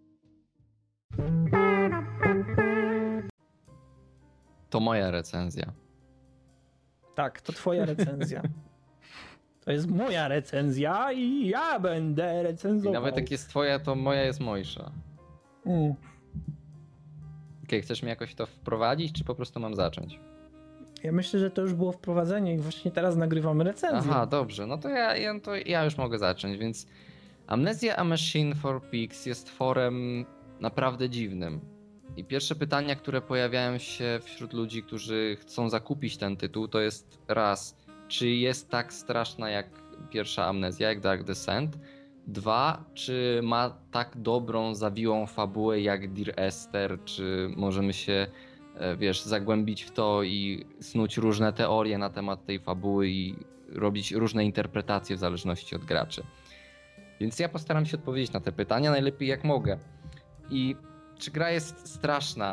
To moja recenzja. Tak, to twoja recenzja. To jest moja recenzja i ja będę recenzował. I nawet jak jest twoja, to moja jest mojsza. Mm. Okay, chcesz mnie jakoś to wprowadzić, czy po prostu mam zacząć? Ja myślę, że to już było wprowadzenie i właśnie teraz nagrywamy recenzję. Aha, dobrze. No to ja, ja, to ja już mogę zacząć, więc Amnesia A Machine for Pigs jest tworem naprawdę dziwnym. I pierwsze pytania, które pojawiają się wśród ludzi, którzy chcą zakupić ten tytuł, to jest raz, czy jest tak straszna jak pierwsza Amnezja, jak Dark Descent? Dwa, czy ma tak dobrą, zawiłą fabułę jak Dear Esther, czy możemy się, wiesz, zagłębić w to i snuć różne teorie na temat tej fabuły i robić różne interpretacje w zależności od graczy. Więc ja postaram się odpowiedzieć na te pytania najlepiej jak mogę. I czy gra jest straszna?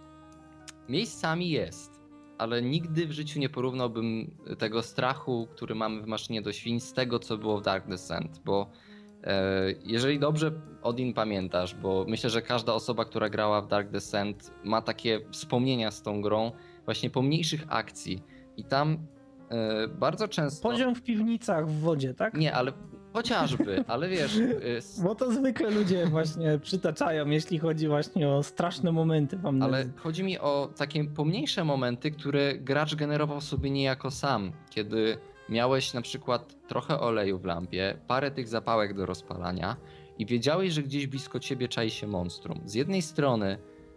Miejscami jest, ale nigdy w życiu nie porównałbym tego strachu, który mamy w Maszynie do Świń, z tego, co było w Dark Descent, bo e, jeżeli dobrze, Odin, pamiętasz, bo myślę, że każda osoba, która grała w Dark Descent, ma takie wspomnienia z tą grą, właśnie pomniejszych akcji i tam e, bardzo często... Poziom w piwnicach w wodzie, tak? Nie, ale chociażby, ale wiesz... Bo to zwykle ludzie właśnie przytaczają, jeśli chodzi właśnie o straszne momenty w Amnezji. Ale chodzi mi o takie pomniejsze momenty, które gracz generował sobie niejako sam. Kiedy miałeś na przykład trochę oleju w lampie, parę tych zapałek do rozpalania i wiedziałeś, że gdzieś blisko ciebie czai się monstrum. Z jednej strony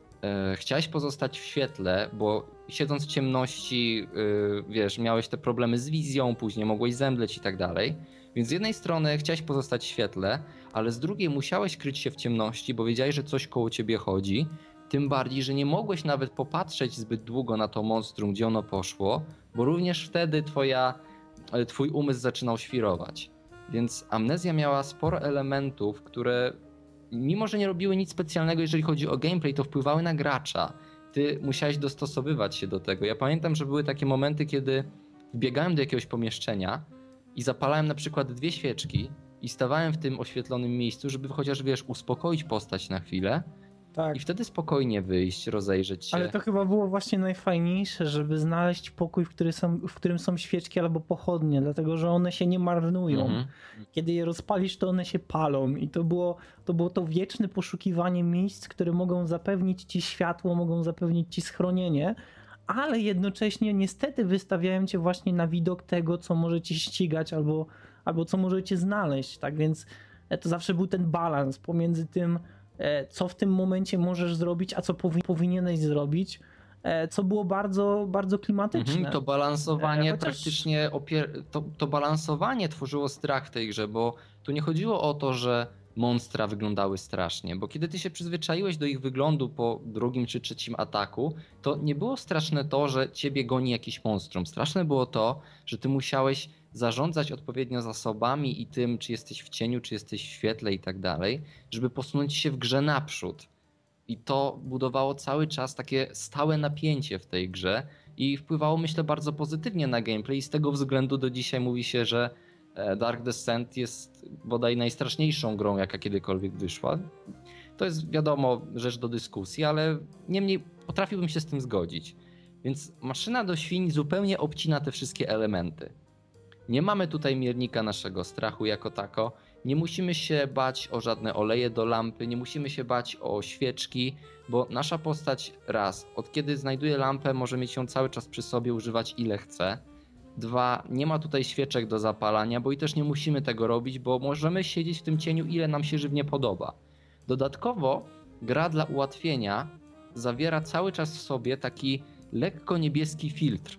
e, chciałeś pozostać w świetle, bo siedząc w ciemności, e, wiesz, miałeś te problemy z wizją, później mogłeś zemdleć i tak dalej. Więc z jednej strony chciałeś pozostać w świetle, ale z drugiej musiałeś kryć się w ciemności, bo wiedziałeś, że coś koło ciebie chodzi. Tym bardziej, że nie mogłeś nawet popatrzeć zbyt długo na to monstrum, gdzie ono poszło, bo również wtedy twoja, twój umysł zaczynał świrować. Więc Amnezja miała sporo elementów, które mimo, że nie robiły nic specjalnego, jeżeli chodzi o gameplay, to wpływały na gracza. Ty musiałeś dostosowywać się do tego. Ja pamiętam, że były takie momenty, kiedy wbiegałem do jakiegoś pomieszczenia i zapalałem na przykład dwie świeczki i stawałem w tym oświetlonym miejscu, żeby chociaż, wiesz, uspokoić postać na chwilę. Tak. I wtedy spokojnie wyjść, rozejrzeć się. Ale to chyba było właśnie najfajniejsze, żeby znaleźć pokój, w, który są, w którym są świeczki albo pochodnie, dlatego że one się nie marnują. Mhm. Kiedy je rozpalisz, to one się palą i to było, to było to wieczne poszukiwanie miejsc, które mogą zapewnić ci światło, mogą zapewnić ci schronienie, ale jednocześnie niestety wystawiają cię właśnie na widok tego, co może cię ścigać albo, albo co może cię znaleźć. Tak więc to zawsze był ten balans pomiędzy tym, co w tym momencie możesz zrobić, a co powi- powinieneś zrobić, co było bardzo, bardzo klimatyczne. Mhm, to balansowanie Chociaż... praktycznie opier- to, to balansowanie tworzyło strach w tej grze, bo tu nie chodziło o to, że monstra wyglądały strasznie, bo kiedy ty się przyzwyczaiłeś do ich wyglądu po drugim czy trzecim ataku, to nie było straszne to, że ciebie goni jakiś monstrum. Straszne było to, że ty musiałeś zarządzać odpowiednio zasobami i tym, czy jesteś w cieniu, czy jesteś w świetle i tak dalej, żeby posunąć się w grze naprzód. I to budowało cały czas takie stałe napięcie w tej grze i wpływało, myślę, bardzo pozytywnie na gameplay i z tego względu do dzisiaj mówi się, że Dark Descent jest bodaj najstraszniejszą grą, jaka kiedykolwiek wyszła. To jest, wiadomo, rzecz do dyskusji, ale niemniej potrafiłbym się z tym zgodzić. Więc Maszyna do Świń zupełnie obcina te wszystkie elementy. Nie mamy tutaj miernika naszego strachu jako tako, nie musimy się bać o żadne oleje do lampy, nie musimy się bać o świeczki, bo nasza postać raz, od kiedy znajduje lampę, może mieć ją cały czas przy sobie, używać ile chce. Dwa, nie ma tutaj świeczek do zapalania, bo i też nie musimy tego robić, bo możemy siedzieć w tym cieniu ile nam się żywnie podoba. Dodatkowo gra dla ułatwienia zawiera cały czas w sobie taki lekko niebieski filtr.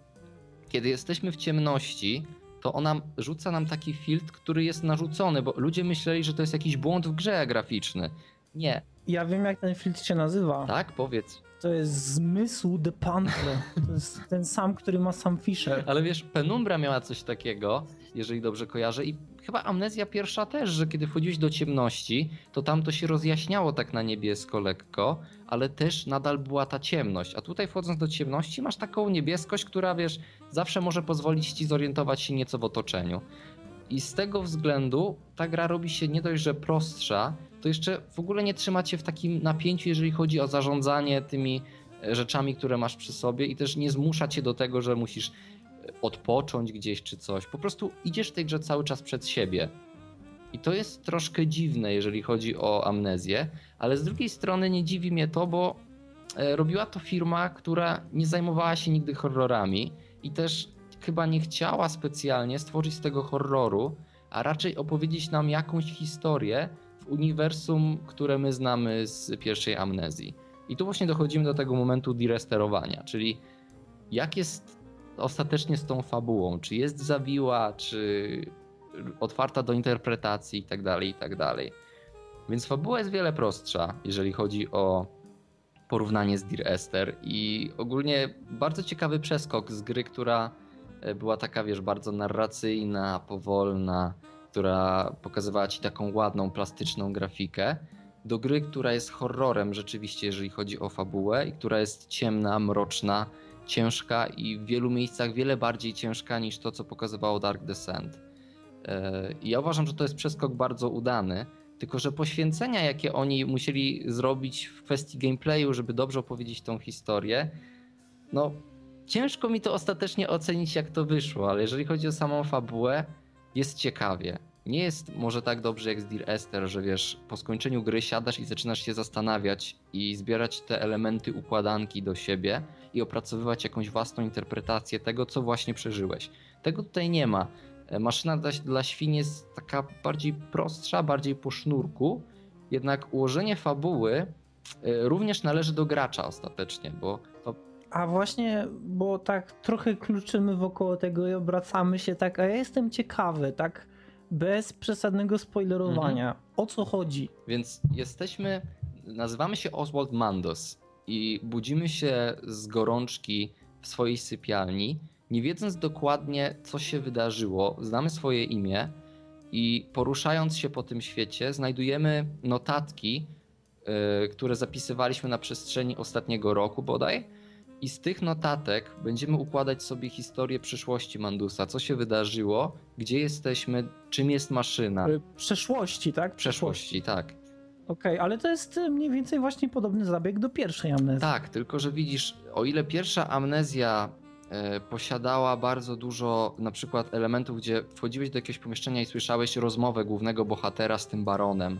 Kiedy jesteśmy w ciemności, to ona rzuca nam taki filtr, który jest narzucony, bo ludzie myśleli, że to jest jakiś błąd w grze graficzny. Nie. Ja wiem, jak ten filtr się nazywa. Tak? Powiedz. To jest zmysł de Pantle. To jest ten sam, który ma Sam Fisher. Ale wiesz, Penumbra miała coś takiego, jeżeli dobrze kojarzę, i chyba Amnezja pierwsza też, że kiedy wchodziłeś do ciemności, to tam to się rozjaśniało tak na niebiesko lekko, ale też nadal była ta ciemność. A tutaj wchodząc do ciemności masz taką niebieskość, która, wiesz, zawsze może pozwolić ci zorientować się nieco w otoczeniu. I z tego względu ta gra robi się nie dość, że prostsza, to jeszcze w ogóle nie trzyma cię w takim napięciu, jeżeli chodzi o zarządzanie tymi rzeczami, które masz przy sobie, i też nie zmusza cię do tego, że musisz odpocząć gdzieś czy coś. Po prostu idziesz w tej grze cały czas przed siebie. I to jest troszkę dziwne, jeżeli chodzi o Amnezję, ale z drugiej strony nie dziwi mnie to, bo robiła to firma, która nie zajmowała się nigdy horrorami i też chyba nie chciała specjalnie stworzyć z tego horroru, a raczej opowiedzieć nam jakąś historię w uniwersum, które my znamy z pierwszej Amnezji. I tu właśnie dochodzimy do tego momentu diresterowania, czyli jak jest ostatecznie z tą fabułą, czy jest zawiła, czy otwarta do interpretacji i tak dalej, i tak dalej. Więc fabuła jest wiele prostsza, jeżeli chodzi o porównanie z Dear Esther i ogólnie bardzo ciekawy przeskok z gry, która była taka, wiesz, bardzo narracyjna, powolna, która pokazywała ci taką ładną, plastyczną grafikę, do gry, która jest horrorem rzeczywiście, jeżeli chodzi o fabułę i która jest ciemna, mroczna, ciężka i w wielu miejscach wiele bardziej ciężka niż to, co pokazywało Dark Descent. I ja uważam, że to jest przeskok bardzo udany, tylko że poświęcenia, jakie oni musieli zrobić w kwestii gameplayu, żeby dobrze opowiedzieć tą historię, no ciężko mi to ostatecznie ocenić, jak to wyszło, ale jeżeli chodzi o samą fabułę, jest ciekawie. Nie jest może tak dobrze jak z Dear Esther, że wiesz, po skończeniu gry siadasz i zaczynasz się zastanawiać i zbierać te elementy układanki do siebie i opracowywać jakąś własną interpretację tego, co właśnie przeżyłeś. Tego tutaj nie ma. Maszyna dla, dla świn jest taka bardziej prostsza, bardziej po sznurku, jednak ułożenie fabuły również należy do gracza ostatecznie, bo to... A właśnie, bo tak trochę kluczymy wokoło tego i obracamy się tak, a ja jestem ciekawy, tak bez przesadnego spoilerowania, mhm. o co chodzi? Więc jesteśmy, nazywamy się Oswald Mandos i budzimy się z gorączki w swojej sypialni, nie wiedząc dokładnie, co się wydarzyło. Znamy swoje imię i poruszając się po tym świecie znajdujemy notatki, yy, które zapisywaliśmy na przestrzeni ostatniego roku bodaj. I z tych notatek będziemy układać sobie historię przyszłości Mandusa. Co się wydarzyło, gdzie jesteśmy, czym jest maszyna. Przeszłości, tak? Przeszłości, tak. Okej, okay, ale to jest mniej więcej właśnie podobny zabieg do pierwszej amnezji. Tak, tylko że widzisz, o ile pierwsza amnezja e, posiadała bardzo dużo na przykład elementów, gdzie wchodziłeś do jakiegoś pomieszczenia i słyszałeś rozmowę głównego bohatera z tym baronem,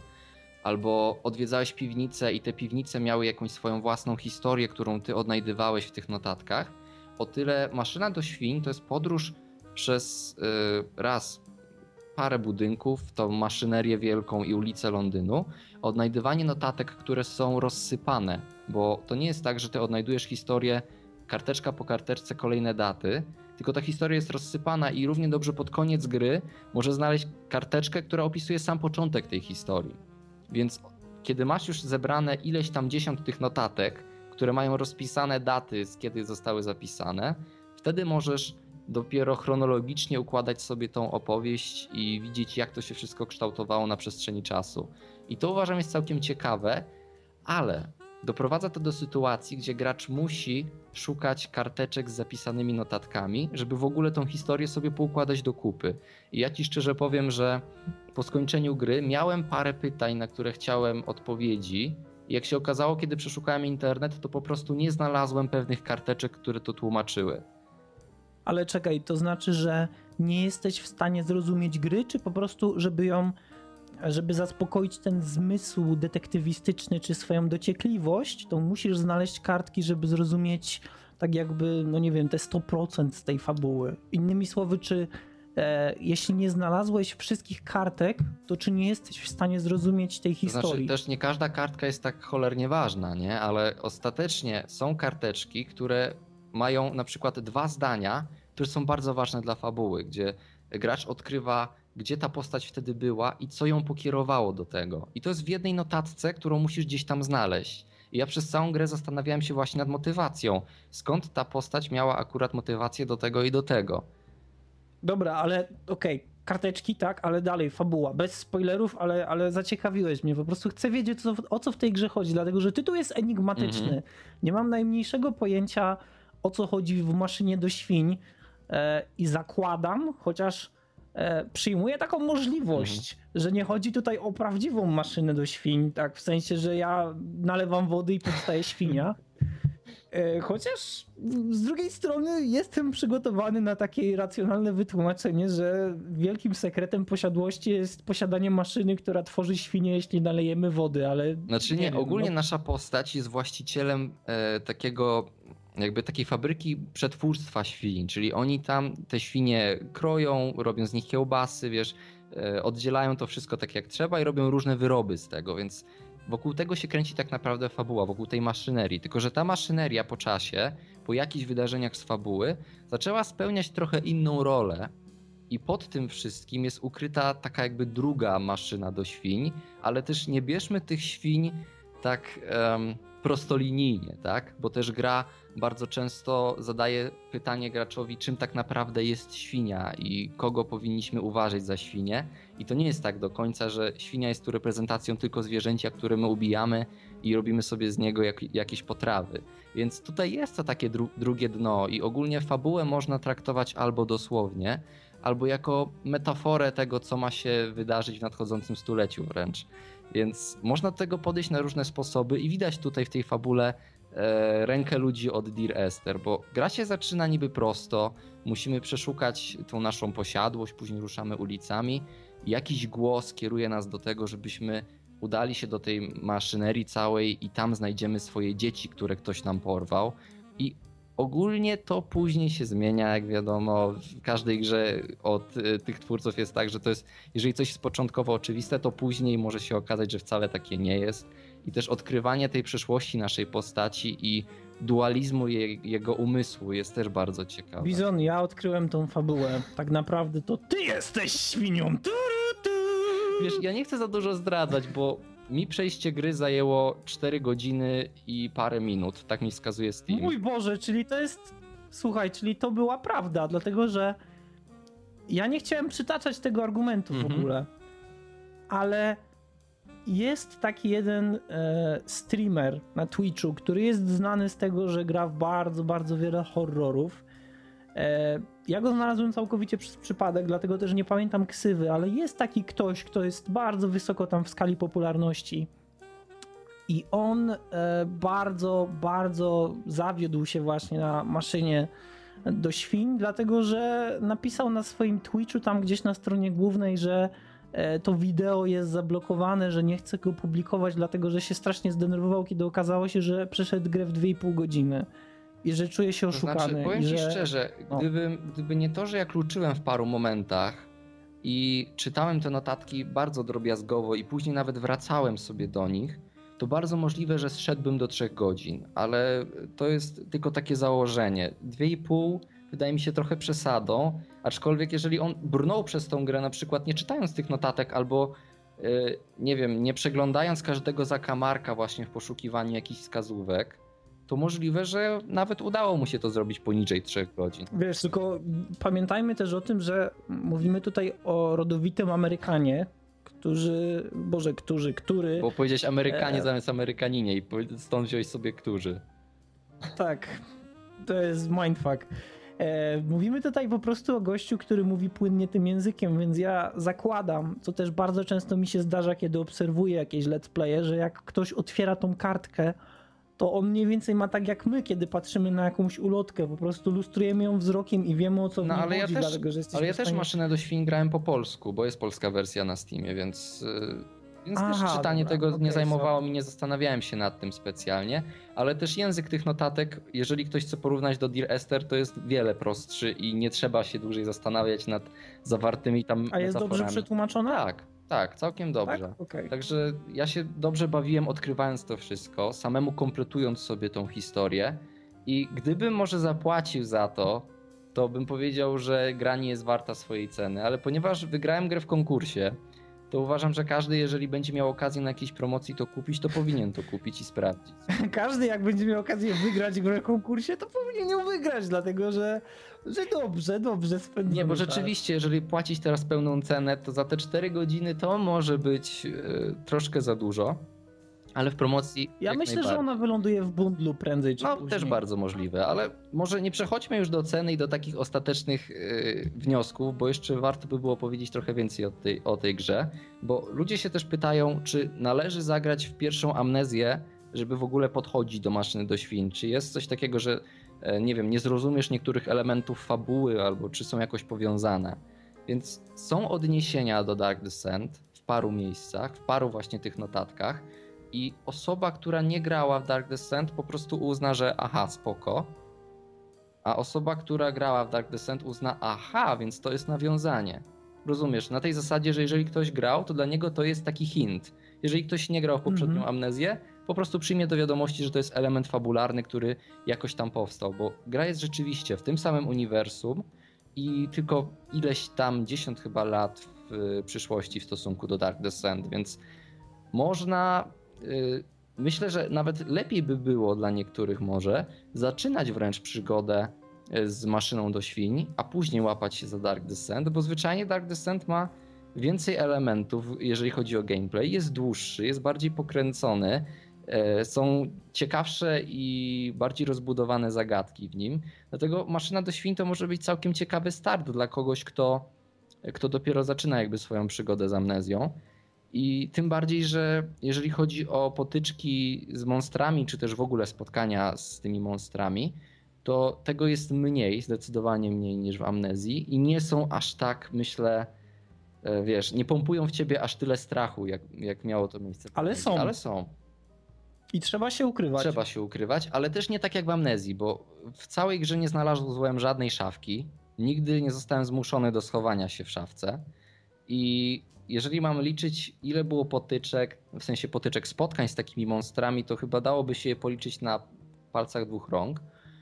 albo odwiedzałeś piwnicę i te piwnice miały jakąś swoją własną historię, którą ty odnajdywałeś w tych notatkach, o tyle Maszyna do świń to jest podróż przez yy, raz parę budynków, tą maszynerię wielką i ulicę Londynu, odnajdywanie notatek, które są rozsypane, bo to nie jest tak, że ty odnajdujesz historię karteczka po karteczce, kolejne daty, tylko ta historia jest rozsypana i równie dobrze pod koniec gry może znaleźć karteczkę, która opisuje sam początek tej historii. Więc kiedy masz już zebrane ileś tam dziesiąt tych notatek, które mają rozpisane daty, z kiedy zostały zapisane, wtedy możesz dopiero chronologicznie układać sobie tą opowieść i widzieć, jak to się wszystko kształtowało na przestrzeni czasu. I to uważam jest całkiem ciekawe, ale doprowadza to do sytuacji, gdzie gracz musi szukać karteczek z zapisanymi notatkami, żeby w ogóle tą historię sobie poukładać do kupy. I ja ci szczerze powiem, że po skończeniu gry miałem parę pytań, na które chciałem odpowiedzi. I jak się okazało, kiedy przeszukałem internet, to po prostu nie znalazłem pewnych karteczek, które to tłumaczyły. Ale czekaj, to znaczy, że nie jesteś w stanie zrozumieć gry, czy po prostu, żeby ją, żeby zaspokoić ten zmysł detektywistyczny, czy swoją dociekliwość, to musisz znaleźć kartki, żeby zrozumieć tak jakby, no nie wiem, te sto procent z tej fabuły. Innymi słowy, czy e, jeśli nie znalazłeś wszystkich kartek, to czy nie jesteś w stanie zrozumieć tej historii? To znaczy, też nie każda kartka jest tak cholernie ważna, nie? Ale ostatecznie są karteczki, które mają na przykład dwa zdania, które są bardzo ważne dla fabuły, gdzie gracz odkrywa, gdzie ta postać wtedy była i co ją pokierowało do tego. I to jest w jednej notatce, którą musisz gdzieś tam znaleźć. I ja przez całą grę zastanawiałem się właśnie nad motywacją. Skąd ta postać miała akurat motywację do tego i do tego. Dobra, ale okej, okay. Karteczki tak, ale dalej fabuła. Bez spoilerów, ale, ale zaciekawiłeś mnie. Po prostu chcę wiedzieć, co, o co w tej grze chodzi, dlatego że tytuł jest enigmatyczny. Mhm. Nie mam najmniejszego pojęcia, o co chodzi w Maszynie do świń e, i zakładam, chociaż e, przyjmuję taką możliwość, mhm. że nie chodzi tutaj o prawdziwą maszynę do świń, tak w sensie, że ja nalewam wody i powstaje świnia. E, chociaż z drugiej strony jestem przygotowany na takie racjonalne wytłumaczenie, że wielkim sekretem posiadłości jest posiadanie maszyny, która tworzy świnie, jeśli nalejemy wody, ale... Znaczy nie, nie wiem, ogólnie no... nasza postać jest właścicielem e, takiego... jakby takiej fabryki przetwórstwa świń, czyli oni tam te świnie kroją, robią z nich kiełbasy, wiesz, oddzielają to wszystko tak jak trzeba i robią różne wyroby z tego, więc wokół tego się kręci tak naprawdę fabuła, wokół tej maszynerii, tylko że ta maszyneria po czasie, po jakichś wydarzeniach z fabuły zaczęła spełniać trochę inną rolę I pod tym wszystkim jest ukryta taka jakby druga maszyna do świń, ale też nie bierzmy tych świń tak um, prostolinijnie, tak? Bo też gra bardzo często zadaje pytanie graczowi, czym tak naprawdę jest świnia i kogo powinniśmy uważać za świnię. I to nie jest tak do końca, że świnia jest tu reprezentacją tylko zwierzęcia, które my ubijamy i robimy sobie z niego jak, jakieś potrawy. Więc tutaj jest to takie dru- drugie dno i ogólnie fabułę można traktować albo dosłownie, albo jako metaforę tego, co ma się wydarzyć w nadchodzącym stuleciu wręcz. Więc można do tego podejść na różne sposoby i widać tutaj w tej fabule e, rękę ludzi od Dear Esther, bo gra się zaczyna niby prosto, musimy przeszukać tą naszą posiadłość, później ruszamy ulicami i jakiś głos kieruje nas do tego, żebyśmy udali się do tej maszynerii całej i tam znajdziemy swoje dzieci, które ktoś nam porwał. I ogólnie to później się zmienia, jak wiadomo, w każdej grze od y, tych twórców jest tak, że to jest, jeżeli coś jest początkowo oczywiste, to później może się okazać, że wcale takie nie jest. I też odkrywanie tej przeszłości naszej postaci i dualizmu je, jego umysłu jest też bardzo ciekawe. Bizon, ja odkryłem tą fabułę. Tak naprawdę to ty jesteś świnią. Tu, tu. Wiesz, ja nie chcę za dużo zdradzać, bo mi przejście gry zajęło cztery godziny i parę minut, tak mi wskazuje Steam. Mój Boże, czyli to jest... Słuchaj, czyli to była prawda, dlatego że ja nie chciałem przytaczać tego argumentu w mhm. ogóle, ale jest taki jeden e, streamer na Twitchu, który jest znany z tego, że gra w bardzo, bardzo wiele horrorów. E, ja go znalazłem całkowicie przez przypadek, dlatego też nie pamiętam ksywy, ale jest taki ktoś, kto jest bardzo wysoko tam w skali popularności. I on e, bardzo, bardzo zawiódł się właśnie na maszynie do świń, dlatego że napisał na swoim Twitchu tam gdzieś na stronie głównej, że e, to wideo jest zablokowane, że nie chce go publikować, dlatego że się strasznie zdenerwował, kiedy okazało się, że przeszedł grę w dwie i pół godziny i że czuje się oszukany. To znaczy, powiem i ci że... szczerze, no. gdyby, gdyby nie to, że ja kluczyłem w paru momentach i czytałem te notatki bardzo drobiazgowo i później nawet wracałem sobie do nich, to bardzo możliwe, że zszedłbym do trzech godzin, ale to jest tylko takie założenie. Dwie i pół wydaje mi się trochę przesadą, aczkolwiek jeżeli on brnął przez tą grę, na przykład nie czytając tych notatek albo yy, nie wiem, nie przeglądając każdego zakamarka właśnie w poszukiwaniu jakichś wskazówek, to możliwe, że nawet udało mu się to zrobić poniżej trzech godzin. Wiesz, tylko pamiętajmy też o tym, że mówimy tutaj o rodowitym Amerykanie, którzy, Boże, którzy, który... Bo powiedzieć Amerykanie e... zamiast Amerykaninie i stąd wziąć sobie którzy. Tak, to jest mindfuck. E, mówimy tutaj po prostu o gościu, który mówi płynnie tym językiem, więc ja zakładam, co też bardzo często mi się zdarza, kiedy obserwuję jakieś let's playe, że jak ktoś otwiera tą kartkę, to on mniej więcej ma tak jak my, kiedy patrzymy na jakąś ulotkę, po prostu lustrujemy ją wzrokiem i wiemy, o co w no, niej ale chodzi, ja też, dlatego że jesteśmy ale ja stanie... też Maszynę do świń grałem po polsku, bo jest polska wersja na Steamie, więc, więc Aha, też czytanie dobra, tego okay, nie zajmowało so. mi, nie zastanawiałem się nad tym specjalnie, ale też język tych notatek, jeżeli ktoś chce porównać do Dear Esther, to jest wiele prostszy i nie trzeba się dłużej zastanawiać nad zawartymi tam A jest metaforami. dobrze przetłumaczone? Tak. Tak, całkiem dobrze. Tak? Okay. Także ja się dobrze bawiłem odkrywając to wszystko, samemu kompletując sobie tą historię i gdybym może zapłacił za to, to bym powiedział, że gra nie jest warta swojej ceny, ale ponieważ wygrałem grę w konkursie, to uważam, że każdy, jeżeli będzie miał okazję na jakiejś promocji to kupić, to powinien to kupić i sprawdzić. Każdy, jak będzie miał okazję wygrać grę w konkursie, to powinien ją wygrać, dlatego że, że dobrze, dobrze spędzony. Nie, bo rzeczywiście, jeżeli płacić teraz pełną cenę, to za te cztery godziny to może być yy, troszkę za dużo. Ale w promocji. Ja myślę, że ona wyląduje w bundlu prędzej czy no, później. Też bardzo możliwe, ale może nie przechodźmy już do ceny i do takich ostatecznych yy, wniosków, bo jeszcze warto by było powiedzieć trochę więcej o tej, o tej grze. Bo ludzie się też pytają, czy należy zagrać w pierwszą amnezję, żeby w ogóle podchodzić do Maszyny do świń. Czy jest coś takiego, że yy, nie wiem, nie zrozumiesz niektórych elementów fabuły, albo czy są jakoś powiązane. Więc są odniesienia do Dark Descent w paru miejscach, w paru właśnie tych notatkach. I osoba, która nie grała w Dark Descent, po prostu uzna, że aha, spoko. A osoba, która grała w Dark Descent, uzna, aha, więc to jest nawiązanie. Rozumiesz? Na tej zasadzie, że jeżeli ktoś grał, to dla niego to jest taki hint. Jeżeli ktoś nie grał w poprzednią mm-hmm. amnezję, po prostu przyjmie do wiadomości, że to jest element fabularny, który jakoś tam powstał. Bo gra jest rzeczywiście w tym samym uniwersum i tylko ileś tam, dziesięć chyba lat w przyszłości w stosunku do Dark Descent, więc można, yy, myślę, że nawet lepiej by było dla niektórych może zaczynać wręcz przygodę z maszyną do świń, a później łapać się za Dark Descent, bo zwyczajnie Dark Descent ma więcej elementów, jeżeli chodzi o gameplay, jest dłuższy, jest bardziej pokręcony, są ciekawsze i bardziej rozbudowane zagadki w nim. Dlatego maszyna do świń to może być całkiem ciekawy start dla kogoś, kto, kto dopiero zaczyna jakby swoją przygodę z amnezją. I tym bardziej, że jeżeli chodzi o potyczki z monstrami, czy też w ogóle spotkania z tymi monstrami, to tego jest mniej, zdecydowanie mniej niż w amnezji i nie są aż tak, myślę, wiesz, nie pompują w ciebie aż tyle strachu, jak, jak miało to miejsce. Ale są. Ale są. I trzeba się ukrywać. Trzeba się ukrywać, ale też nie tak jak w amnezji, bo w całej grze nie znalazłem żadnej szafki. Nigdy nie zostałem zmuszony do schowania się w szafce. I jeżeli mam liczyć, ile było potyczek, w sensie potyczek spotkań z takimi monstrami, to chyba dałoby się je policzyć na palcach dwóch rąk.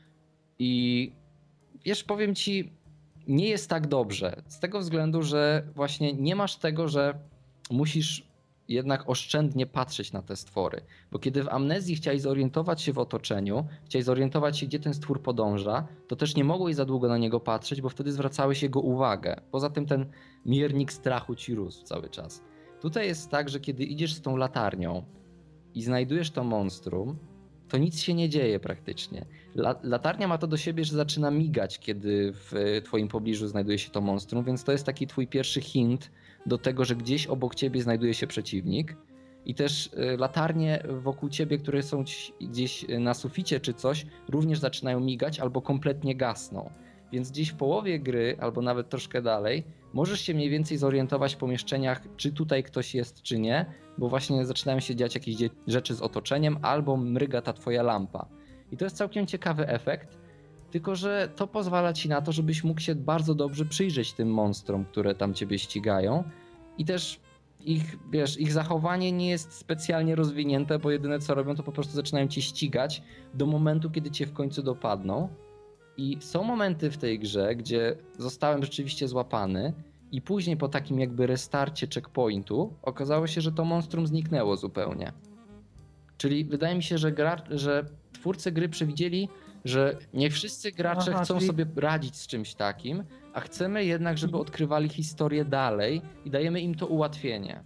I wiesz, powiem ci, nie jest tak dobrze. Z tego względu, że właśnie nie masz tego, że musisz jednak oszczędnie patrzeć na te stwory. Bo kiedy w amnezji chciałeś zorientować się w otoczeniu, chciałeś zorientować się, gdzie ten stwór podąża, to też nie mogłeś za długo na niego patrzeć, bo wtedy zwracałeś jego uwagę. Poza tym ten miernik strachu ci rósł cały czas. Tutaj jest tak, że kiedy idziesz z tą latarnią i znajdujesz to monstrum, to nic się nie dzieje praktycznie. La- latarnia ma to do siebie, że zaczyna migać, kiedy w twoim pobliżu znajduje się to monstrum, więc to jest taki twój pierwszy hint do tego, że gdzieś obok ciebie znajduje się przeciwnik. I też latarnie wokół ciebie, które są gdzieś na suficie czy coś, również zaczynają migać albo kompletnie gasną. Więc gdzieś w połowie gry, albo nawet troszkę dalej, możesz się mniej więcej zorientować w pomieszczeniach, czy tutaj ktoś jest, czy nie, bo właśnie zaczynają się dziać jakieś rzeczy z otoczeniem, albo mryga ta twoja lampa. I to jest całkiem ciekawy efekt, tylko że to pozwala ci na to, żebyś mógł się bardzo dobrze przyjrzeć tym monstrom, które tam ciebie ścigają. I też ich, wiesz, ich zachowanie nie jest specjalnie rozwinięte, bo jedyne co robią, to po prostu zaczynają cię ścigać do momentu, kiedy cię w końcu dopadną. I są momenty w tej grze, gdzie zostałem rzeczywiście złapany i później po takim jakby restarcie checkpointu okazało się, że to monstrum zniknęło zupełnie. Czyli wydaje mi się, że, gra, że twórcy gry przewidzieli, że nie wszyscy gracze Aha, chcą czyli... sobie radzić z czymś takim, a chcemy jednak, żeby odkrywali historię dalej i dajemy im to ułatwienie.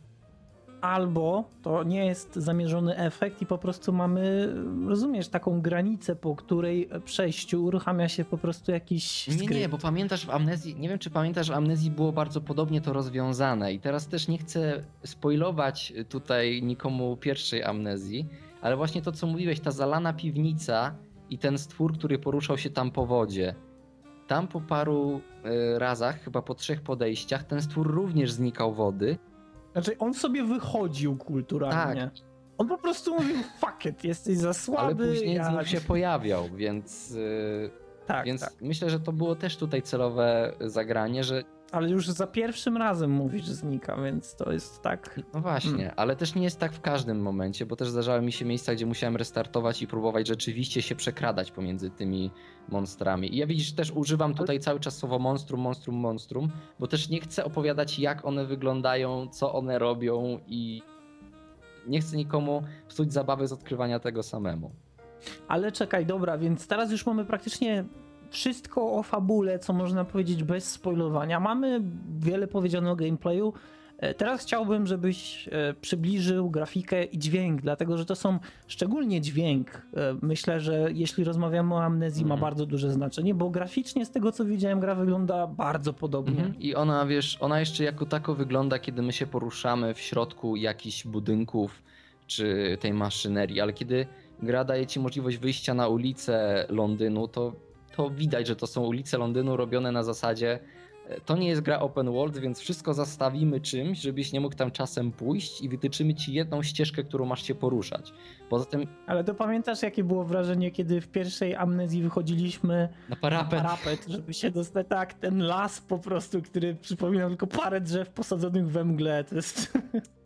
Albo to nie jest zamierzony efekt i po prostu mamy, rozumiesz, taką granicę, po której przejściu uruchamia się po prostu jakiś skrypt. Nie, nie, bo pamiętasz w Amnezji, nie wiem czy pamiętasz, w Amnezji było bardzo podobnie to rozwiązane i teraz też nie chcę spoilować tutaj nikomu pierwszej Amnezji, ale właśnie to co mówiłeś, ta zalana piwnica i ten stwór, który poruszał się tam po wodzie. Tam po paru y, razach, chyba po trzech podejściach, ten stwór również znikał wody. Znaczy on sobie wychodził kulturalnie. Tak. On po prostu mówił fuck it, jesteś za słaby. Ale później ja... znów się pojawiał, więc, yy, tak, więc tak. myślę, że to było też tutaj celowe zagranie, że... Ale już za pierwszym razem mówisz, że znika, więc to jest tak... No właśnie, hmm. ale też nie jest tak w każdym momencie, bo też zdarzały mi się miejsca, gdzie musiałem restartować i próbować rzeczywiście się przekradać pomiędzy tymi monstrami. I ja widzisz, też używam tutaj cały czas słowo monstrum, monstrum, monstrum, bo też nie chcę opowiadać, jak one wyglądają, co one robią i nie chcę nikomu psuć zabawy z odkrywania tego samemu. Ale czekaj, dobra, więc teraz już mamy praktycznie wszystko o fabule, co można powiedzieć bez spoilowania. Mamy wiele powiedziane o gameplayu. Teraz chciałbym, żebyś przybliżył grafikę i dźwięk, dlatego że to są szczególnie dźwięk. Myślę, że jeśli rozmawiamy o Amnezji, mm. ma bardzo duże znaczenie, bo graficznie z tego co widziałem, gra wygląda bardzo podobnie. Mm. I ona, wiesz, ona jeszcze jako tako wygląda, kiedy my się poruszamy w środku jakichś budynków czy tej maszynerii, ale kiedy gra daje ci możliwość wyjścia na ulicę Londynu, to, to widać, że to są ulice Londynu robione na zasadzie to nie jest gra open world, więc wszystko zastawimy czymś, żebyś nie mógł tam czasem pójść i wytyczymy ci jedną ścieżkę, którą masz się poruszać. Poza tym... Ale to pamiętasz, jakie było wrażenie, kiedy w pierwszej Amnezji wychodziliśmy na parapet, na parapet żeby się dostać, tak, ten las po prostu, który przypominał tylko parę drzew posadzonych we mgle, to jest...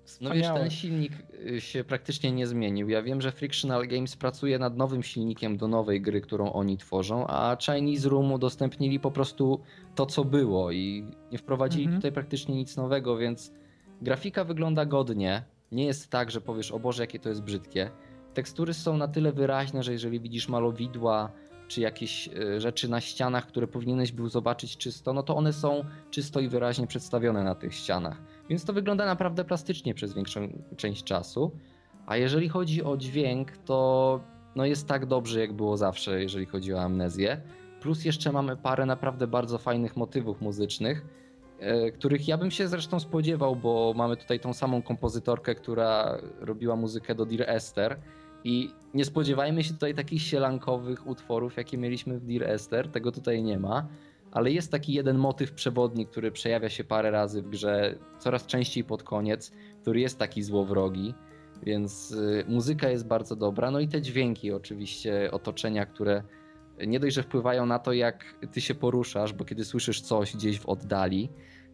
No wiesz, ten silnik się praktycznie nie zmienił. Ja wiem, że Frictional Games pracuje nad nowym silnikiem do nowej gry, którą oni tworzą, a Chinese Room udostępnili po prostu to, co było i nie wprowadzili mhm. tutaj praktycznie nic nowego, więc grafika wygląda godnie. Nie jest tak, że powiesz, o Boże, jakie to jest brzydkie. Tekstury są na tyle wyraźne, że jeżeli widzisz malowidła czy jakieś rzeczy na ścianach, które powinieneś był zobaczyć czysto, no to one są czysto i wyraźnie przedstawione na tych ścianach. Więc to wygląda naprawdę plastycznie przez większą część czasu. A jeżeli chodzi o dźwięk, to no jest tak dobrze, jak było zawsze, jeżeli chodzi o Amnezję. Plus jeszcze mamy parę naprawdę bardzo fajnych motywów muzycznych, których ja bym się zresztą spodziewał, bo mamy tutaj tą samą kompozytorkę, która robiła muzykę do Dear Esther. I nie spodziewajmy się tutaj takich sielankowych utworów, jakie mieliśmy w Dear Esther, tego tutaj nie ma, ale jest taki jeden motyw przewodni, który przejawia się parę razy w grze, coraz częściej pod koniec, który jest taki złowrogi, więc muzyka jest bardzo dobra, no i te dźwięki oczywiście, otoczenia, które nie dość, że wpływają na to, jak ty się poruszasz, bo kiedy słyszysz coś gdzieś w oddali,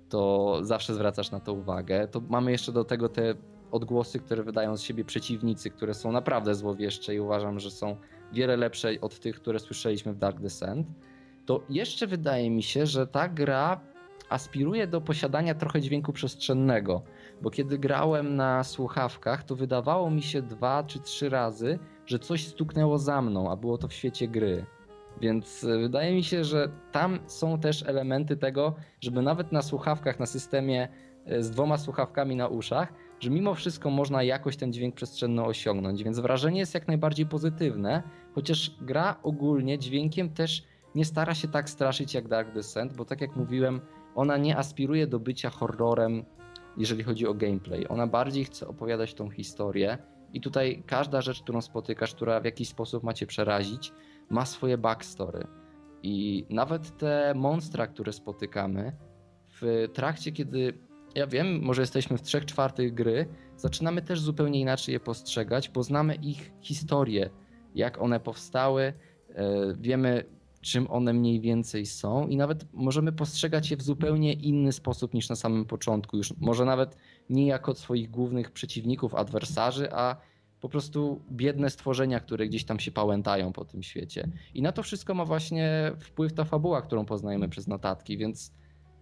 to zawsze zwracasz na to uwagę, to mamy jeszcze do tego te odgłosy, które wydają z siebie przeciwnicy, które są naprawdę złowieszcze i uważam, że są wiele lepsze od tych, które słyszeliśmy w Dark Descent, to jeszcze wydaje mi się, że ta gra aspiruje do posiadania trochę dźwięku przestrzennego, bo kiedy grałem na słuchawkach, to wydawało mi się dwa czy trzy razy, że coś stuknęło za mną, a było to w świecie gry. Więc wydaje mi się, że tam są też elementy tego, żeby nawet na słuchawkach, na systemie z dwoma słuchawkami na uszach, że mimo wszystko można jakoś ten dźwięk przestrzenny osiągnąć, więc wrażenie jest jak najbardziej pozytywne, chociaż gra ogólnie dźwiękiem też nie stara się tak straszyć jak Dark Descent, bo tak jak mówiłem, ona nie aspiruje do bycia horrorem, jeżeli chodzi o gameplay. Ona bardziej chce opowiadać tą historię i tutaj każda rzecz, którą spotykasz, która w jakiś sposób ma cię przerazić, ma swoje backstory. I nawet te monstra, które spotykamy w trakcie, kiedy ja wiem, może jesteśmy w trzech czwartych gry, zaczynamy też zupełnie inaczej je postrzegać, bo znamy ich historię, jak one powstały, wiemy, czym one mniej więcej są i nawet możemy postrzegać je w zupełnie inny sposób niż na samym początku. Już może nawet nie jako swoich głównych przeciwników, adwersarzy, a po prostu biedne stworzenia, które gdzieś tam się pałętają po tym świecie. I na to wszystko ma właśnie wpływ ta fabuła, którą poznajemy przez notatki, więc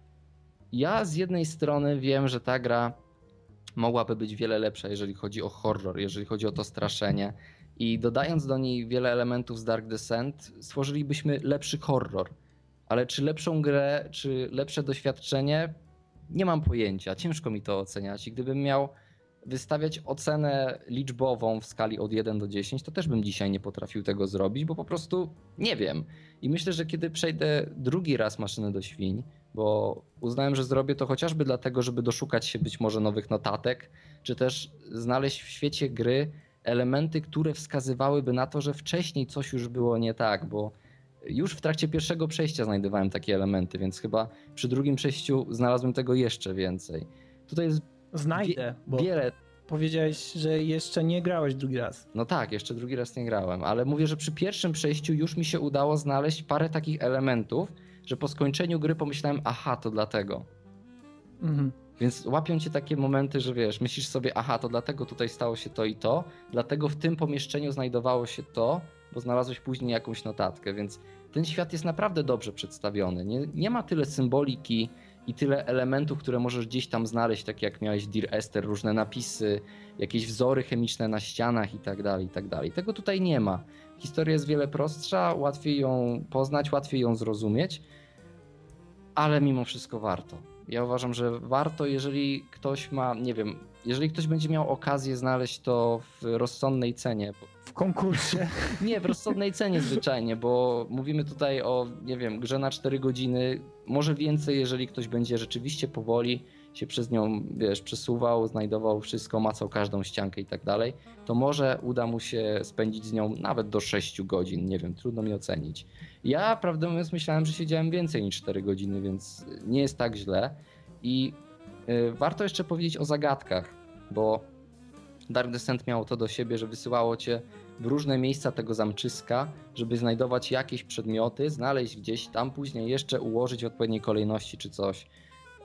ja z jednej strony wiem, że ta gra mogłaby być wiele lepsza, jeżeli chodzi o horror, jeżeli chodzi o to straszenie i dodając do niej wiele elementów z Dark Descent stworzylibyśmy lepszy horror. Ale czy lepszą grę, czy lepsze doświadczenie? Nie mam pojęcia, ciężko mi to oceniać i gdybym miał wystawiać ocenę liczbową w skali od jeden do dziesięciu, to też bym dzisiaj nie potrafił tego zrobić, bo po prostu nie wiem. I myślę, że kiedy przejdę drugi raz Maszyny do świń, bo uznałem, że zrobię to chociażby dlatego, żeby doszukać się być może nowych notatek, czy też znaleźć w świecie gry elementy, które wskazywałyby na to, że wcześniej coś już było nie tak, bo już w trakcie pierwszego przejścia znajdowałem takie elementy, więc chyba przy drugim przejściu znalazłem tego jeszcze więcej. Tutaj jest Znajdę, bo wiele... powiedziałeś, że jeszcze nie grałeś drugi raz. No tak, jeszcze drugi raz nie grałem, ale mówię, że przy pierwszym przejściu już mi się udało znaleźć parę takich elementów, że po skończeniu gry pomyślałem, aha, to dlatego. Mhm. Więc łapią cię takie momenty, że wiesz, myślisz sobie, aha, to dlatego tutaj stało się to i to, dlatego w tym pomieszczeniu znajdowało się to, bo znalazłeś później jakąś notatkę, więc ten świat jest naprawdę dobrze przedstawiony. Nie, nie ma tyle symboliki i tyle elementów, które możesz gdzieś tam znaleźć, tak jak miałeś w Dear Esther, różne napisy, jakieś wzory chemiczne na ścianach i tak dalej, i tak dalej. Tego tutaj nie ma. Historia jest wiele prostsza, łatwiej ją poznać, łatwiej ją zrozumieć, ale mimo wszystko warto. Ja uważam, że warto, jeżeli ktoś ma, nie wiem, jeżeli ktoś będzie miał okazję znaleźć to w rozsądnej cenie. W konkursie? Nie, w rozsądnej cenie zwyczajnie, bo mówimy tutaj o, nie wiem, grze na cztery godziny, może więcej, jeżeli ktoś będzie rzeczywiście powoli się przez nią, wiesz, przesuwał, znajdował wszystko, macał każdą ściankę i tak dalej, to może uda mu się spędzić z nią nawet do sześciu godzin, nie wiem, trudno mi ocenić. Ja, prawdę mówiąc, myślałem, że siedziałem więcej niż cztery godziny, więc nie jest tak źle. I y, warto jeszcze powiedzieć o zagadkach, bo Dark Descent miało to do siebie, że wysyłało cię w różne miejsca tego zamczyska, żeby znajdować jakieś przedmioty, znaleźć gdzieś tam, później jeszcze ułożyć w odpowiedniej kolejności czy coś.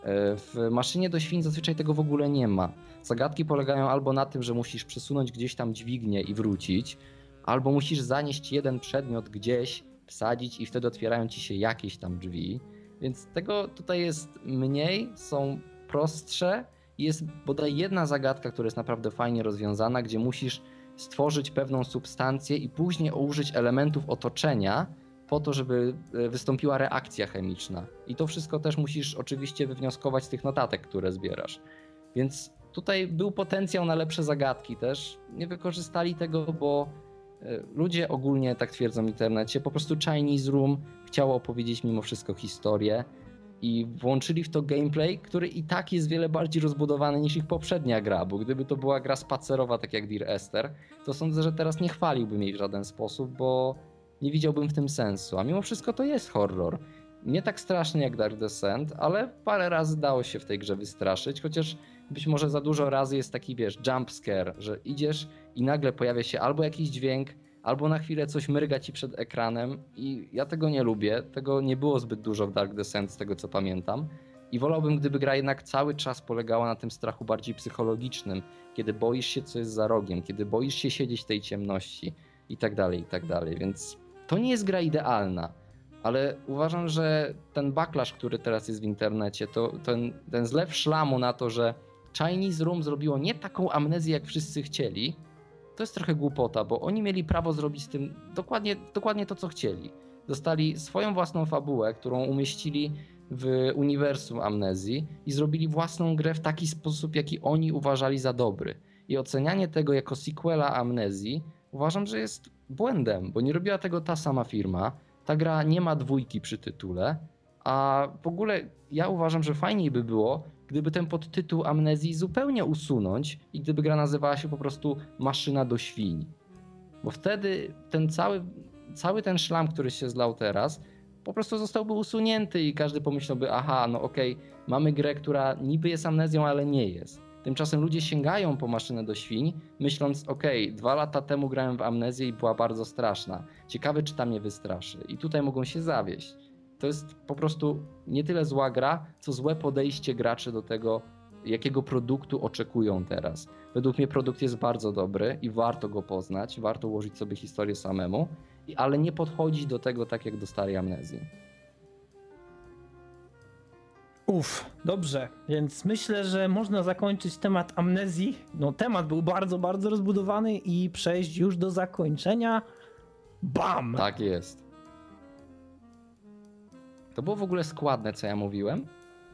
W maszynie do świń zazwyczaj tego w ogóle nie ma. Zagadki polegają albo na tym, że musisz przesunąć gdzieś tam dźwignię i wrócić, albo musisz zanieść jeden przedmiot gdzieś, wsadzić i wtedy otwierają ci się jakieś tam drzwi. Więc tego tutaj jest mniej, są prostsze. Jest bodaj jedna zagadka, która jest naprawdę fajnie rozwiązana, gdzie musisz stworzyć pewną substancję i później użyć elementów otoczenia po to, żeby wystąpiła reakcja chemiczna. I to wszystko też musisz oczywiście wywnioskować z tych notatek, które zbierasz. Więc tutaj był potencjał na lepsze zagadki też. Nie wykorzystali tego, bo ludzie ogólnie, tak twierdzą w internecie, po prostu Chinese Room chciało opowiedzieć mimo wszystko historię i włączyli w to gameplay, który i tak jest wiele bardziej rozbudowany niż ich poprzednia gra, bo gdyby to była gra spacerowa, tak jak Dear Esther, to sądzę, że teraz nie chwaliłbym jej w żaden sposób, bo nie widziałbym w tym sensu, a mimo wszystko to jest horror. Nie tak straszny jak Dark Descent, ale parę razy dało się w tej grze wystraszyć, chociaż być może za dużo razy jest taki, wiesz, jump scare, że idziesz i nagle pojawia się albo jakiś dźwięk, albo na chwilę coś mryga ci przed ekranem i ja tego nie lubię, tego nie było zbyt dużo w Dark Descent z tego co pamiętam i wolałbym, gdyby gra jednak cały czas polegała na tym strachu bardziej psychologicznym, kiedy boisz się co jest za rogiem, kiedy boisz się siedzieć w tej ciemności i tak dalej, i tak dalej, więc to nie jest gra idealna, ale uważam, że ten backlash, który teraz jest w internecie, to ten, ten zlew szlamu na to, że Chinese Room zrobiło nie taką amnezję, jak wszyscy chcieli, to jest trochę głupota, bo oni mieli prawo zrobić z tym dokładnie, dokładnie to, co chcieli. Dostali swoją własną fabułę, którą umieścili w uniwersum amnezji i zrobili własną grę w taki sposób, jaki oni uważali za dobry. I ocenianie tego jako sequela amnezji uważam, że jest błędem, bo nie robiła tego ta sama firma. Ta gra nie ma dwójki przy tytule, a w ogóle ja uważam, że fajniej by było, gdyby ten podtytuł amnezji zupełnie usunąć i gdyby gra nazywała się po prostu Maszyna do świń. Bo wtedy ten cały, cały ten szlam, który się zlał teraz, po prostu zostałby usunięty i każdy pomyślałby, aha, no okej, okay, mamy grę, która niby jest amnezją, ale nie jest. Tymczasem ludzie sięgają po Maszynę do świń, myśląc, okej, okay, dwa lata temu grałem w amnezję i była bardzo straszna. Ciekawe, czy ta mnie wystraszy. I tutaj mogą się zawieść. To jest po prostu nie tyle zła gra, co złe podejście graczy do tego, jakiego produktu oczekują teraz. Według mnie produkt jest bardzo dobry i warto go poznać, warto ułożyć sobie historię samemu, ale nie podchodzić do tego tak jak do starej amnezji. Uff, dobrze, więc myślę, że można zakończyć temat amnezji. No temat był bardzo, bardzo rozbudowany i przejść już do zakończenia. Bam! Tak jest. To było w ogóle składne, co ja mówiłem?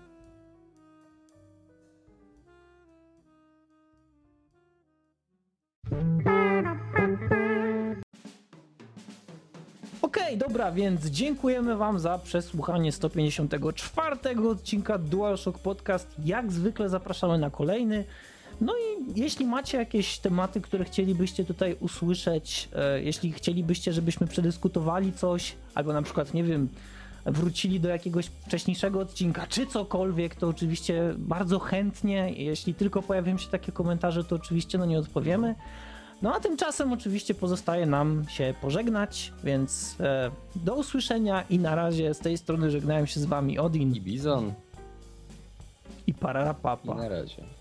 Okej, okay, dobra, więc dziękujemy wam za przesłuchanie sto pięćdziesiątego czwartego odcinka DualShock Podcast. Jak zwykle zapraszamy na kolejny. No i jeśli macie jakieś tematy, które chcielibyście tutaj usłyszeć, e, jeśli chcielibyście, żebyśmy przedyskutowali coś, albo na przykład, nie wiem, wrócili do jakiegoś wcześniejszego odcinka, czy cokolwiek, to oczywiście bardzo chętnie, jeśli tylko pojawią się takie komentarze, to oczywiście na nie odpowiemy. No a tymczasem oczywiście pozostaje nam się pożegnać, więc e, do usłyszenia i na razie z tej strony żegnają się z wami Odin i Bizon i Pararapapa. I na razie.